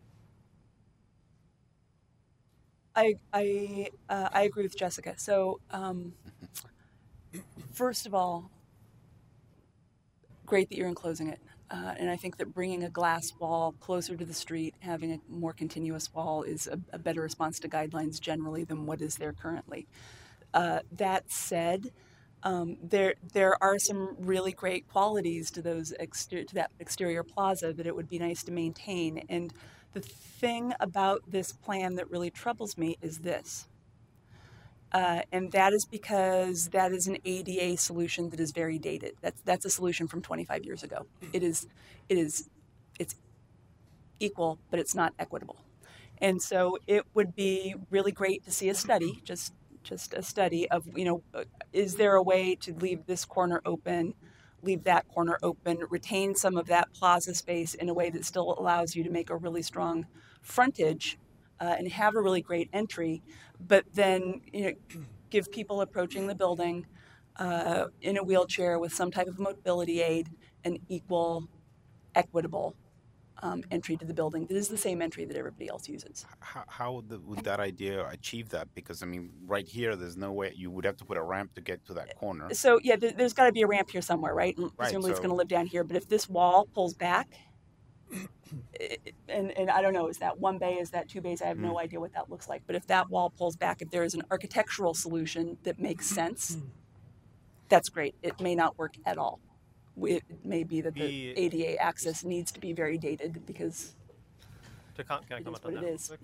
I I uh, I agree with Jessica. So, um, first of all, great that you're enclosing it. Uh, and I think that bringing a glass wall closer to the street, having a more continuous wall, is a, a better response to guidelines generally than what is there currently. Uh, that said, um, there there are some really great qualities to those exter- to that exterior plaza that it would be nice to maintain. And the thing about this plan that really troubles me is this. Uh, and that is because that is an A D A solution that is very dated. That's that's a solution from twenty-five years ago. It is, it is, it's equal, but it's not equitable. And so it would be really great to see a study, just just a study of, you know, uh, is there a way to leave this corner open, leave that corner open, retain some of that plaza space in a way that still allows you to make a really strong frontage uh, and have a really great entry, but then, you know, give people approaching the building uh, in a wheelchair with some type of mobility aid an equal, equitable um, entry to the building that is the same entry that everybody else uses. How, how would, the, would that idea achieve that? Because I mean, right here, there's no way you would have to put a ramp to get to that corner. So yeah, there, there's got to be a ramp here somewhere, right? And presumably it's so- going to live down here. But if this wall pulls back, it- and and I don't know, is that one bay? Is that two bays? I have no idea what that looks like. But if that wall pulls back, if there is an architectural solution that makes sense, that's great. It may not work at all. It may be that the The- A D A access needs to be very dated because To com- can I it is comment what on it that? is. real quick? Yeah.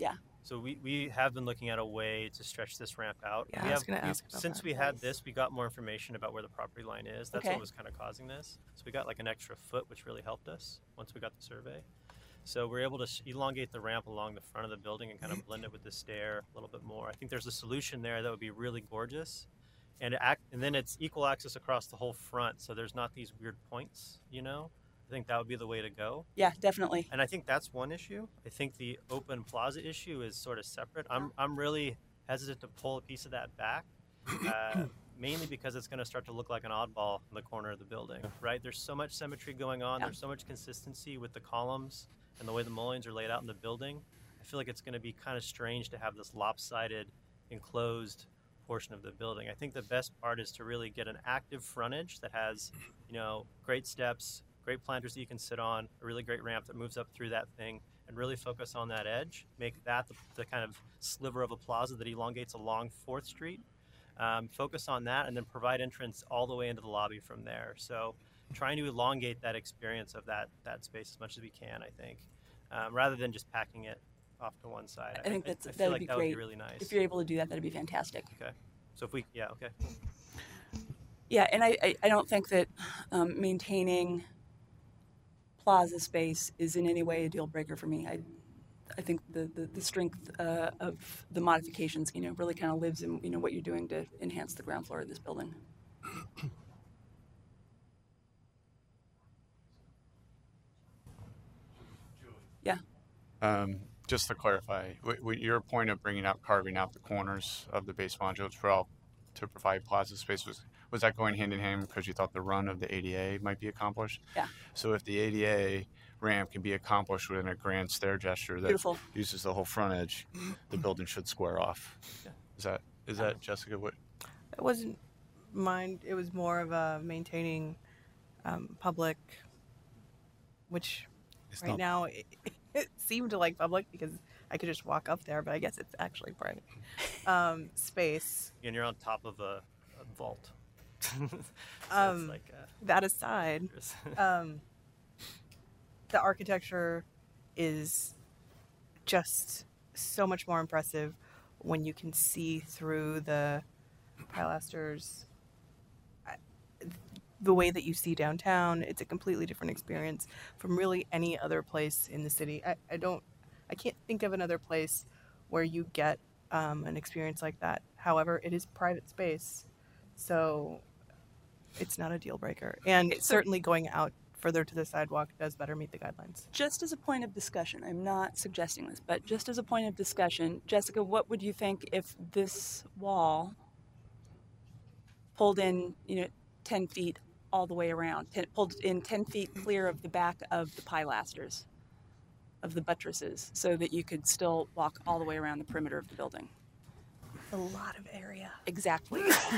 So we, we have been looking at a way to stretch this ramp out. Yeah, we I was have, gonna we- ask about since that. we had this, we got more information about where the property line is. That's Okay. what was kind of causing this. So we got like an extra foot, which really helped us once we got the survey. So we're able to s- elongate the ramp along the front of the building and kind of blend it with the stair a little bit more. I think there's a solution there that would be really gorgeous. And, act, and then it's equal access across the whole front, so there's not these weird points, you know? I think that would be the way to go. Yeah, definitely. And I think that's one issue. I think the open plaza issue is sort of separate. I'm, I'm really hesitant to pull a piece of that back, uh, mainly because it's going to start to look like an oddball in the corner of the building, right? There's so much symmetry going on. Yeah. There's so much consistency with the columns and the way the mullions are laid out in the building. I feel like it's going to be kind of strange to have this lopsided, enclosed portion of the building. I think the best part is to really get an active frontage that has, you know, great steps, great planters that you can sit on, a really great ramp that moves up through that thing, and really focus on that edge. Make that the, the kind of sliver of a plaza that elongates along fourth Street. Um, focus on that, and then provide entrance all the way into the lobby from there. So trying to elongate that experience of that that space as much as we can, I think, um, rather than just packing it off to one side. I think that's I, feel that'd like be that great. would be really nice. If you're able to do that, that'd be fantastic. Okay. So if we, yeah, okay. Yeah, and I, I, I don't think that um, maintaining plaza space is in any way a deal breaker for me. I I think the, the, the strength uh, of the modifications, you know, really kind of lives in, you know, what you're doing to enhance the ground floor of this building. Yeah. Um, just to clarify, w- w- your point of bringing out carving out the corners of the base modules for all to provide plaza space was was that going hand in hand because you thought the run of the A D A might be accomplished? Yeah. So if the A D A ramp can be accomplished within a grand stair gesture that Beautiful. uses the whole frontage, the building should square off. Yeah. Is that is that Jessica? What? It wasn't mine. It was more of a maintaining um, public, which It's right not now it, it seemed like public because I could just walk up there, but I guess it's actually private um, space. And you're on top of a, a vault. so Um, it's like, uh, That aside, um, the architecture is just so much more impressive when you can see through the pilasters. I- The way that you see downtown, it's a completely different experience from really any other place in the city. I, I don't, I can't think of another place where you get um, an experience like that. However, it is private space, so it's not a deal breaker. And certainly going out further to the sidewalk does better meet the guidelines. Just as a point of discussion, I'm not suggesting this, but just as a point of discussion, Jessica, what would you think if this wall pulled in, you know, ten feet all the way around, ten, pulled in ten feet clear of the back of the pilasters, of the buttresses, so that you could still walk all the way around the perimeter of the building? A lot of area. Exactly.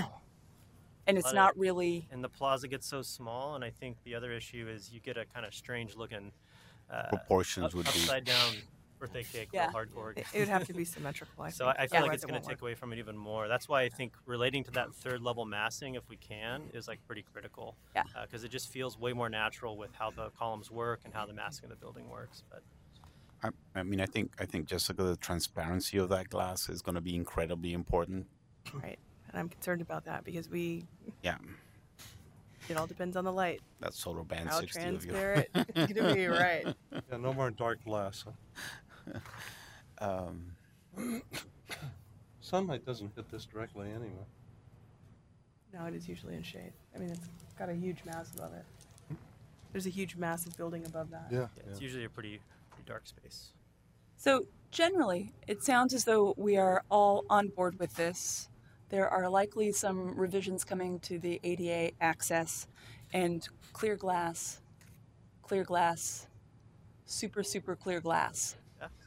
And it's Lot of- not really, and the plaza gets so small, and I think the other issue is you get a kind of strange looking uh, proportions up- would be upside down birthday cake Yeah. real hardcore. It, it would have to be symmetrical. I So I, think. I feel like Otherwise it's it going won't to take work. away from it even more. That's why I think relating to that third level massing, if we can, is like pretty critical. Yeah. Because it just feels way more natural with how the columns work and how the massing of the building works. But I, I mean, I think I think Jessica, the transparency of that glass is going to be incredibly important. Right. And I'm concerned about that because we, Yeah, it all depends on the light. that's sort of band How sixty of you. transparent it's going to be, right? Yeah, no more dark glass. Huh? Um, Sunlight doesn't hit this directly anyway. No, it is usually in shade. I mean, it's got a huge mass above it. There's a huge massive building above that. Yeah. yeah, it's usually a pretty, pretty dark space. so generally, it sounds as though we are all on board with this. There are likely some revisions coming to the A D A access and clear glass, clear glass, super, super clear glass.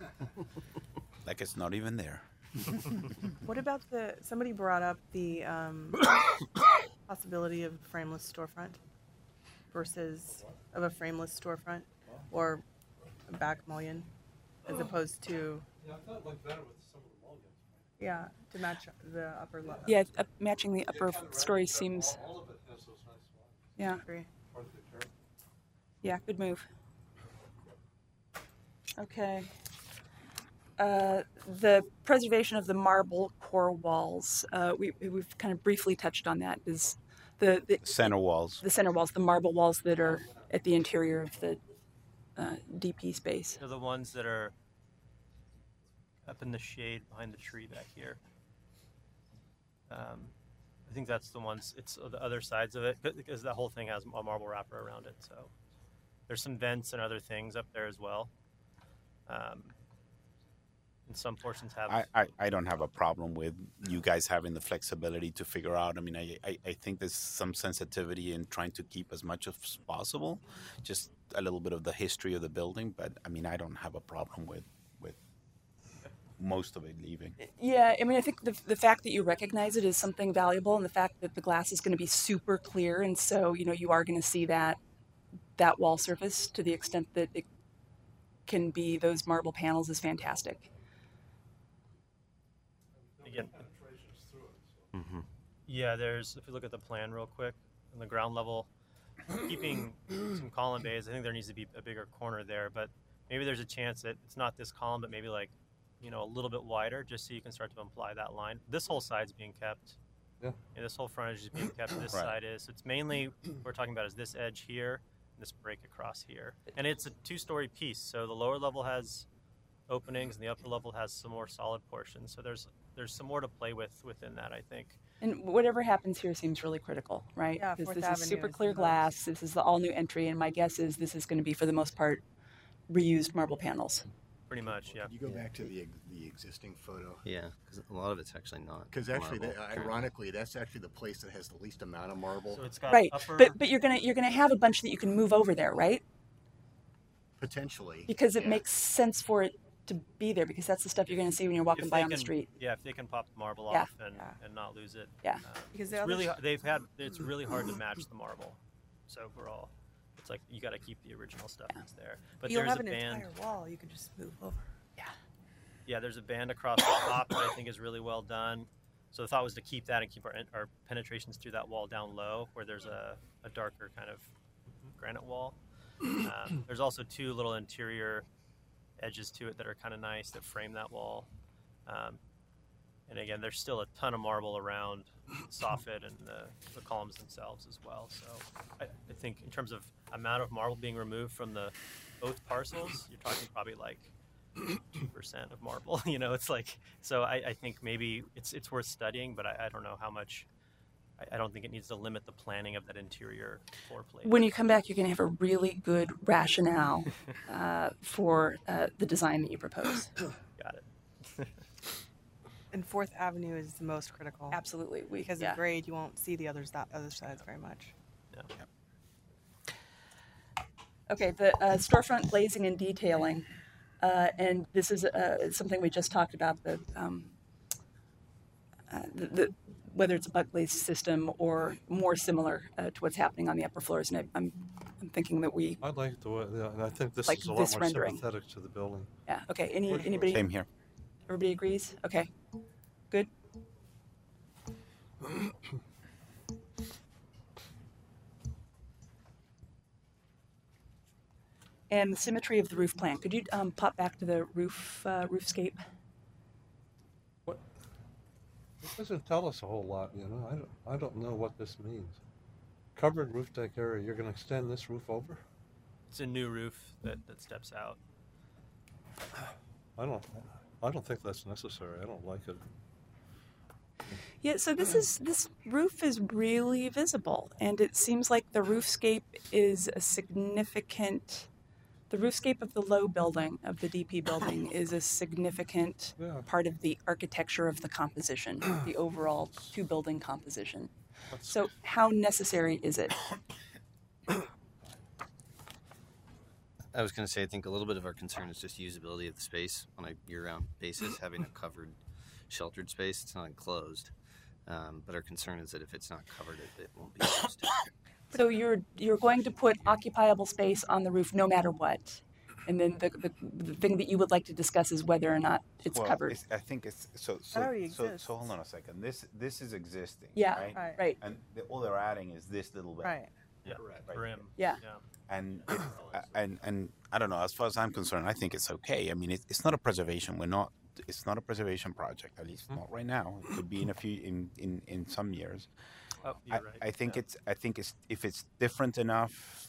like it's not even there. What about the, somebody brought up the um, possibility of a frameless storefront versus, of a frameless storefront or a back mullion as opposed to, Yeah, I thought it looked better with some of the mullions. yeah, to match the upper level. Yeah, uh, matching the upper story seems, All of it has those nice lines. yeah, Agree. Part of the character. yeah, good move. Okay. uh, the preservation of the marble core walls, uh, we, we've kind of briefly touched on that, is the, the, Center walls. the center walls, the marble walls that are at the interior of the uh, D P space. They're the ones that are up in the shade behind the tree back here. Um, I think that's the ones, it's the other sides of it, because the whole thing has a marble wrapper around it. So there's some vents and other things up there as well. Um, and some portions have. I, I, I don't have a problem with you guys having the flexibility to figure out. I mean, I, I, I think there's some sensitivity in trying to keep as much as possible, just a little bit of the history of the building. But I mean, I don't have a problem with, with most of it leaving. Yeah, I mean, I think the, the fact that you recognize it is something valuable, and the fact that the glass is going to be super clear, and so, you know, you are going to see that that wall surface to the extent that it can be those marble panels is fantastic. Again, Mm-hmm. yeah, there's, if you look at the plan real quick, on the ground level, keeping some column bays, I think there needs to be a bigger corner there, but maybe there's a chance that it's not this column, but maybe like, you know, a little bit wider, just so you can start to imply that line. This whole side's being kept. Yeah. And this whole frontage is being kept. This Right. side is. So it's mainly, we're talking about is this edge here, and this break across here. And it's a two-story piece, so the lower level has openings, and the upper level has some more solid portions. So there's there's some more to play with within that, I think. And whatever happens here seems really critical, right? Yeah, Because Fourth this Avenue is super is the clear most. glass. This is the all new entry, and my guess is this is going to be, for the most part, reused marble panels. Pretty much, yeah. Could you go back to the, ex- the existing photo? Yeah, because a lot of it's actually not. Because actually, marble, that, currently. ironically, that's actually the place that has the least amount of marble. So it's got Right, upper. but but you're gonna you're gonna have a bunch that you can move over there, right? Potentially. Because it yeah. makes sense for it to be there, because that's the stuff you're gonna see when you're walking if by they on the can- street. Yeah, if they can pop the marble Yeah. off and, Yeah. and not lose it. Yeah. Uh, Because the it's other really sh- har- they've had it's really hard to match the marble. So overall, it's like you got to keep the original stuff that's there. But You'll there's have a an band. entire wall. You can just move over. Yeah, there's a band across the top that I think is really well done. So the thought was to keep that and keep our, our penetrations through that wall down low, where there's a, a darker kind of granite wall. Um, there's also two little interior edges to it that are kind of nice that frame that wall. Um, and again, there's still a ton of marble around the soffit and the, the columns themselves as well. So I, I think in terms of amount of marble being removed from the both parcels, you're talking probably like two percent of marble. You know, it's like, so I, I think maybe it's it's worth studying, but I, I don't know how much. I, I don't think it needs to limit the planning of that interior floor plate. When you come back, you're gonna have a really good rationale uh, for uh, the design that you propose. Got it. And Fourth Avenue is the most critical. Absolutely, we Because yeah. of grade, you won't see the others that other sides very much. Yeah. Okay, the uh, storefront glazing and detailing, uh, and this is uh, something we just talked about, the, um, uh, the, the whether it's a butt glaze system or more similar uh, to what's happening on the upper floors. And I, I'm, I'm thinking that we, I like the way, yeah, and I think this Like is a lot this more rendering. sympathetic to the building. yeah, okay, any, anybody, Same here. everybody agrees? Okay, good. And the symmetry of the roof plan. Could you um, pop back to the roof uh, roofscape? What? It doesn't tell us a whole lot, you know. I don't, I don't know what this means. Covered roof deck area. You're going to extend this roof over? It's a new roof that, that steps out. I don't. I don't think that's necessary. I don't like it. Yeah, so this is this roof is really visible, and it seems like the roofscape is a significant. The roofscape of the low building of the D P building is a significant Yeah. part of the architecture of the composition, the overall two building composition. That's- So, how necessary is it? I was going to say, I think a little bit of our concern is just usability of the space on a year-round basis, having a covered, sheltered space. It's not enclosed, um, but our concern is that if it's not covered, it, it won't be used. So you're you're going to put occupiable space on the roof no matter what, and then the the, the thing that you would like to discuss is whether or not it's Well, covered. it's- I think it's so. So, already so, exists. so hold on a second. This this is existing. Yeah, Right. Right. right. And the, all they're adding is this little bit. Right. Yeah, Correct. brim. Yeah. Yeah. And it, and and I don't know. As far as I'm concerned, I think it's okay. I mean, it, it's not a preservation. We're not. It's not a preservation project. At least not right now. It could be in a few in in, in some years. Oh, I, you're right. I think yeah. it's. I think it's if it's different enough.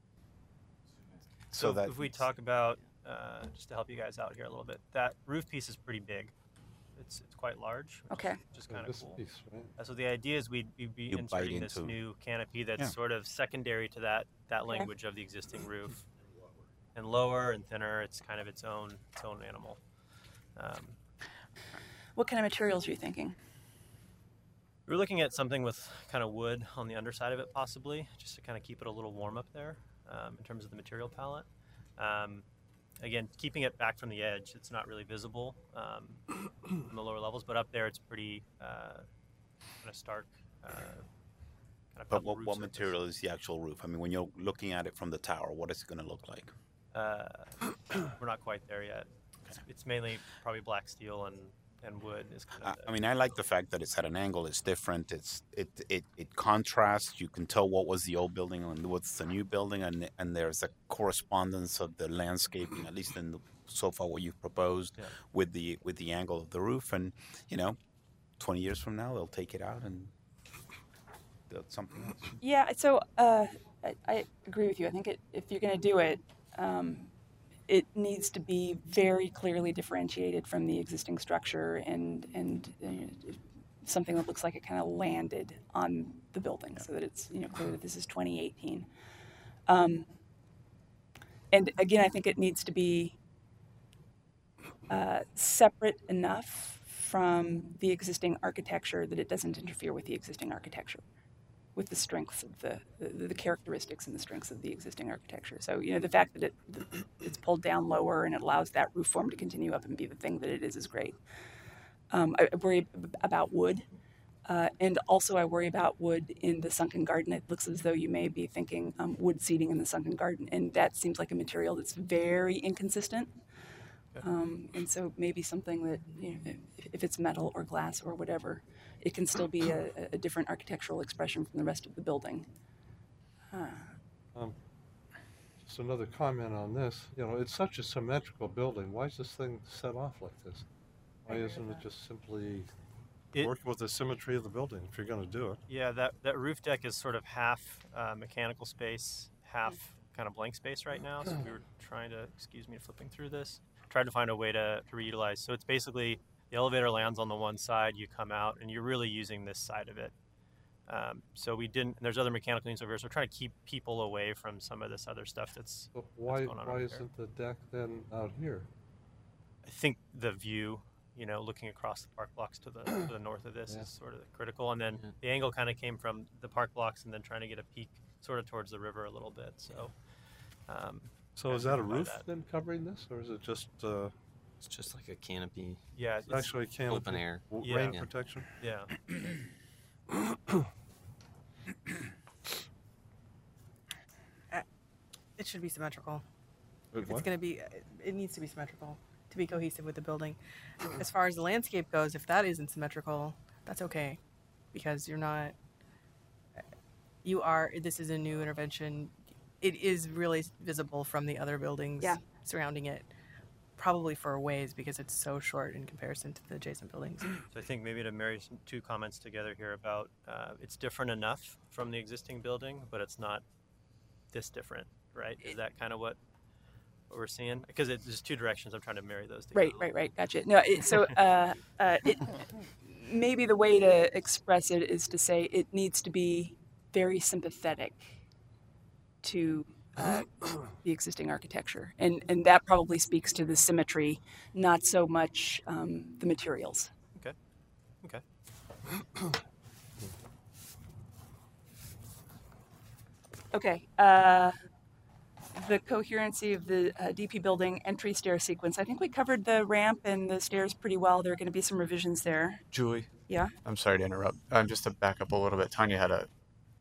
So, So, that if we talk about, uh, just to help you guys out here a little bit, that roof piece is pretty big. It's it's quite large. Which Okay. Is just kind of this cool. piece, right? Uh, So the idea is we'd, we'd be You bite inserting this into- new canopy that's Yeah. sort of secondary to that that Okay. language of the existing roof, and lower and thinner. It's kind of its own its own animal. Um, What kind of materials are you thinking? We're looking at something with kind of wood on the underside of it, possibly, just to kind of keep it a little warm up there um, in terms of the material palette. Um, again, keeping it back from the edge, it's not really visible um, from the lower levels, but up there it's pretty uh, kind of stark. Uh, kind of But pebble what, roof what surface. material is the actual roof? I mean, when you're looking at it from the tower, what is it going to look like? Uh, we're not quite there yet. It's, it's mainly probably black steel and, and wood is kind I, of. The, I mean, I like the fact that it's at an angle. It's different. It's it it, it contrasts. You can tell what was the old building and what's the new building, and and there's a correspondence of the landscaping, at least in the, so far what you've proposed, Yeah. with the with the angle of the roof. And you know, twenty years from now, they'll take it out and build something else. Yeah, so uh, I, I agree with you. I think it, if you're going to do it, um, it needs to be very clearly differentiated from the existing structure and and uh, something that looks like it kind of landed on the building, so that it's you know clear that this is twenty eighteen. Um, and again, I think it needs to be uh, separate enough from the existing architecture that it doesn't interfere with the existing architecture, with the strengths of the, the, the characteristics and the strengths of the existing architecture. So, you know, the fact that it, that it's pulled down lower and it allows that roof form to continue up and be the thing that it is is great. Um, I, I worry about wood. Uh, and also I worry about wood in the sunken garden. It looks as though you may be thinking um, wood seating in the sunken garden. And that seems like a material that's very inconsistent. Um, and so maybe something that, you know, if, if it's metal or glass or whatever, it can still be a, a different architectural expression from the rest of the building. Huh. Um, just another comment on this. You know, it's such a symmetrical building. Why is this thing set off like this? Why isn't it just simply It- working with the symmetry of the building if you're going to do it? Yeah, that, that roof deck is sort of half uh, mechanical space, half kind of blank space right now. So we were trying to, excuse me, flipping through this, tried to find a way to, to reutilize. So it's basically the elevator lands on the one side, you come out, and you're really using this side of it. Um, so we didn't, and there's other mechanical units over here, so we're trying to keep people away from some of this other stuff that's, But why, going on why over there. isn't the deck then out here? I think the view, you know, looking across the park blocks to the, to the north of this Yeah. is sort of critical. And then Yeah. the angle kind of came from the park blocks and then trying to get a peek sort of towards the river a little bit. So, um, So kinda is that a driven by roof that. then covering this, or is it just uh, It's just like a canopy, Yeah, it's, actually canopy? open air. w- Yeah. Rain Yeah. protection? yeah. It should be symmetrical. Wait, If it's what? going to be, it needs to be symmetrical to be cohesive with the building. As far as the landscape goes, if that isn't symmetrical, that's okay, because you're not. You are. This is a new intervention. It is really visible from the other buildings Yeah. surrounding it, probably for a ways because it's so short in comparison to the adjacent buildings. So I think maybe to marry some two comments together here about uh, it's different enough from the existing building, but it's not this different, right? Is that kind of what, what we're seeing? Because it, there's two directions. I'm trying to marry those together. Right, right, right. Gotcha. No, it, so uh, uh, it, maybe the way to express it is to say it needs to be very sympathetic to uh, the existing architecture, and and that probably speaks to the symmetry, not so much um, the materials. Okay. Okay. Okay. Uh, the coherency of the uh, D P building entry stair sequence. I think we covered the ramp and the stairs pretty well. There are going to be some revisions there. Julie, Yeah. I'm sorry to interrupt. Um, just to back up a little bit, Tanya had a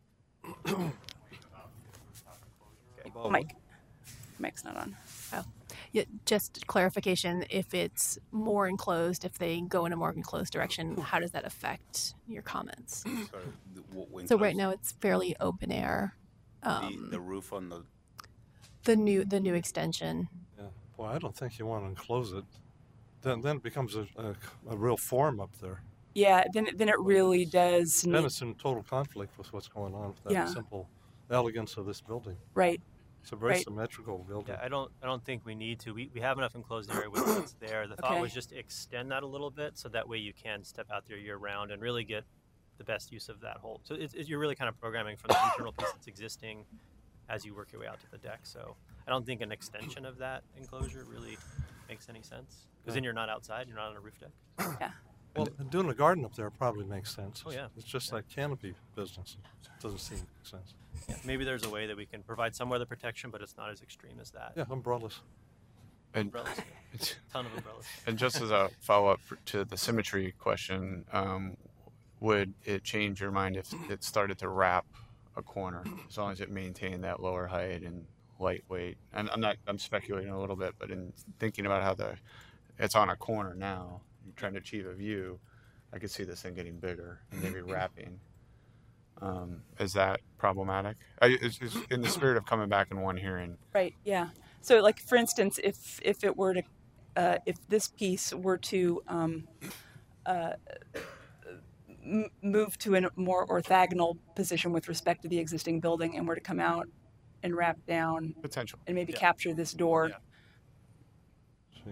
Mike. Mike's not on. Yeah, just clarification, if it's more enclosed, if they go in a more enclosed direction, how does that affect your comments? Sorry, the- w- when So right close- now it's fairly open air. Um, the, the roof on the the new the new extension. Yeah. Boy, I don't think you want to enclose it. Then, then it becomes a, a, a real farm up there. Yeah, then then it really does Then need, it's in total conflict with what's going on with that Yeah. simple elegance of this building. right. It's a very Right. symmetrical building. Yeah, I don't I don't think we need to. We, we have enough enclosed area with what's there. The thought Okay. was just to extend that a little bit so that way you can step out there year round and really get the best use of that whole. So it's, it's, you're really kind of programming from the internal piece that's existing as you work your way out to the deck. So I don't think an extension of that enclosure really makes any sense because then you're not outside, you're not on a roof deck. Yeah. Well, and doing a garden up there probably makes sense. Oh, yeah. It's just like canopy business. Doesn't seem to make sense. Yeah, maybe there's a way that we can provide some weather protection, but it's not as extreme as that. Yeah, umbrellas. And, Umbrellas, ton of umbrellas. and just as a follow up to the symmetry question, um, would it change your mind if it started to wrap a corner as long as it maintained that lower height and lightweight? And I'm not, I'm speculating a little bit, but in thinking about how the it's on a corner now, you're trying to achieve a view, I could see this thing getting bigger and maybe wrapping. Um, is that problematic? I, it's, it's in the spirit of coming back in one hearing. Right. Yeah. So, like for instance, if if it were to, uh, if this piece were to um, uh, m- move to a more orthogonal position with respect to the existing building, and were to come out and wrap down Potential. and maybe Yeah. capture this door. Yeah. See.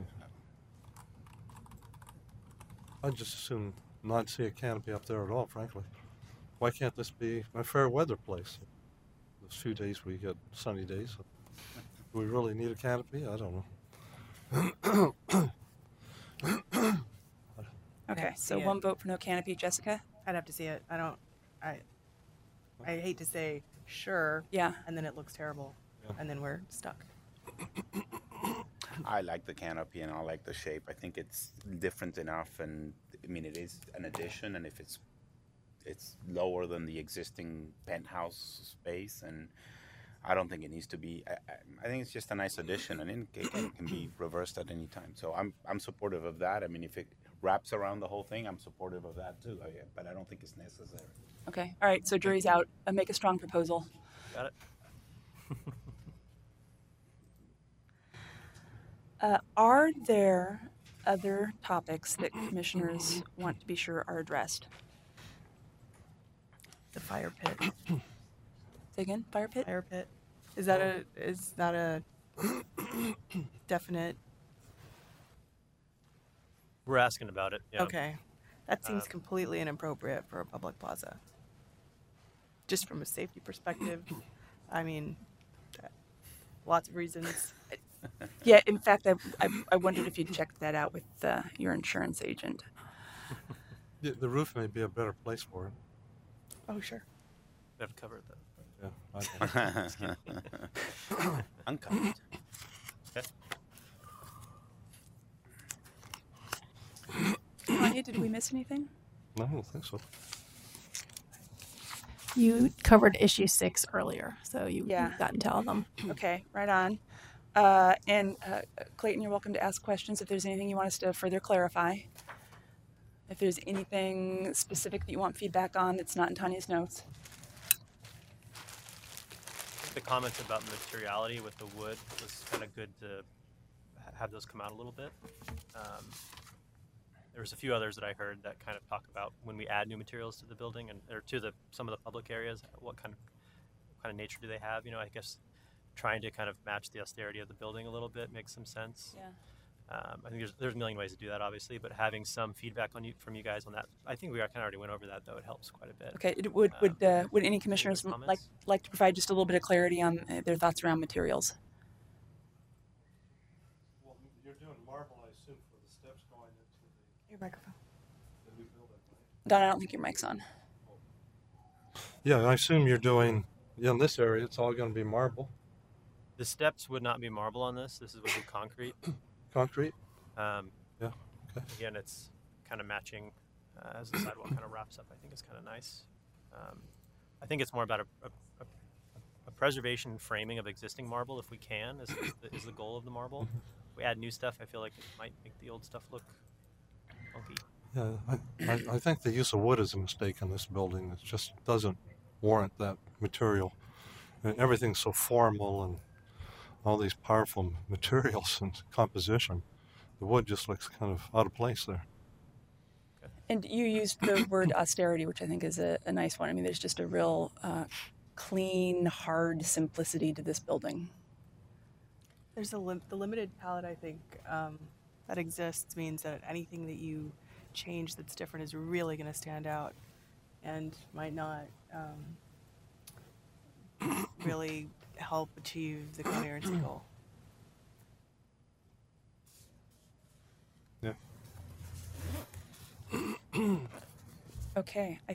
I'd just as soon not see a canopy up there at all, frankly. Why can't this be a fair weather place? Those few days we get sunny days. Do we really need a canopy? I don't know. Okay. Yeah, So yeah. one vote for no canopy, Jessica. I'd have to see it. I don't. I. I hate to say sure, Yeah. and then it looks terrible, Yeah. and then we're stuck. I like the canopy and I like the shape. I think it's different enough, and I mean it is an addition. And if it's it's lower than the existing penthouse space, and I don't think it needs to be. I, I, I think it's just a nice addition, and it, it can, can be reversed at any time. So I'm I'm supportive of that. I mean, if it wraps around the whole thing, I'm supportive of that too. I, but I don't think it's necessary. Okay. All right. So jury's out. Uh, make a strong proposal. Got it? Uh, are there other topics that commissioners want to be sure are addressed? The fire pit. Say again. Fire pit. Fire pit. Is that a is that a definite? We're asking about it. Yeah. Okay, that seems Um, completely inappropriate for a public plaza. Just from a safety perspective, I mean, uh, lots of reasons. Yeah. In fact, I, I, I wondered if you'd checked that out with uh, your insurance agent. The, the roof may be a better place for it. Oh sure. We have to cover it though. Yeah. I, Uncovered. Okay. Tanya, did we miss anything? no, I don't think so. You covered issue six earlier, so you, Yeah. you've gotten to all of them. Okay, right on. Uh, and uh, Clayton, you're welcome to ask questions if there's anything you want us to further clarify. If there's anything specific that you want feedback on that's not in Tanya's notes. The comments about materiality with the wood was kind of good to ha- have those come out a little bit. Um, there was a few others that I heard that kind of talk about when we add new materials to the building and or to the some of the public areas, what kind of what kind of nature do they have? You know, I guess trying to kind of match the austerity of the building a little bit makes some sense. Yeah. Um, I think there's there's a million ways to do that, obviously, but having some feedback on you from you guys on that, I think we kind of already went over that, though. It helps quite a bit. Okay. It would would uh, would any commissioners comments? like like to provide just a little bit of clarity on uh, their thoughts around materials? Well, you're doing marble, I assume, for the steps going into Your microphone. the new building, right? Don, I don't think your mic's on. Yeah, I assume you're doing, yeah, in this area, it's all going to be marble, The steps would not be marble on this. This is would be concrete. concrete. Um, Yeah, okay. Again, it's kind of matching uh, as the sidewalk kind of wraps up. I think it's kind of nice. Um, I think it's more about a, a, a, a preservation framing of existing marble, if we can, is, is, the, is the goal of the marble. If we add new stuff, I feel like it might make the old stuff look funky. Yeah, I, I, I think the use of wood is a mistake in this building. It just doesn't warrant that material. And everything's so formal and all these powerful materials and composition. The wood just looks kind of out of place there. And you used the word austerity, which I think is a, a nice one. I mean, there's just a real uh, clean, hard simplicity to this building. There's a lim- the limited palette, I think, um, that exists means that anything that you change that's different is really going to stand out and might not um, really help achieve the coherency goal. Yeah. Okay, I,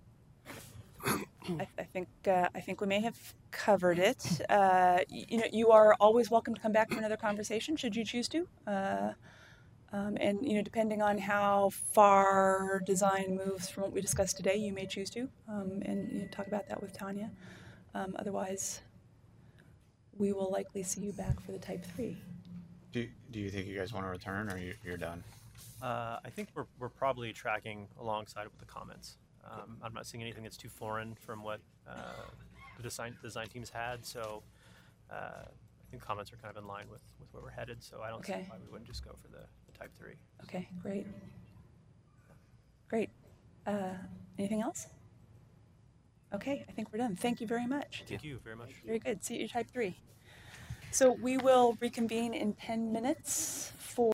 I, I think uh, I think we may have covered it. Uh, y- you know, you are always welcome to come back for another conversation should you choose to. Uh, um, and you know, depending on how far design moves from what we discussed today, you may choose to, um, and you know, talk about that with Tanya. Um, otherwise, we will likely see you back for the type three. Do, do you think you guys want to return, or you, you're done? Uh, I think we're, we're probably tracking alongside with the comments. Um, I'm not seeing anything that's too foreign from what uh, the design design teams had, so uh, I think comments are kind of in line with, with where we're headed. So I don't Okay. see why we wouldn't just go for the, the type three. Okay, great. Great. Uh, anything else? Okay, I think we're done. Thank you very much. Thank you very much. Very good. See you at type three. So we will reconvene in ten minutes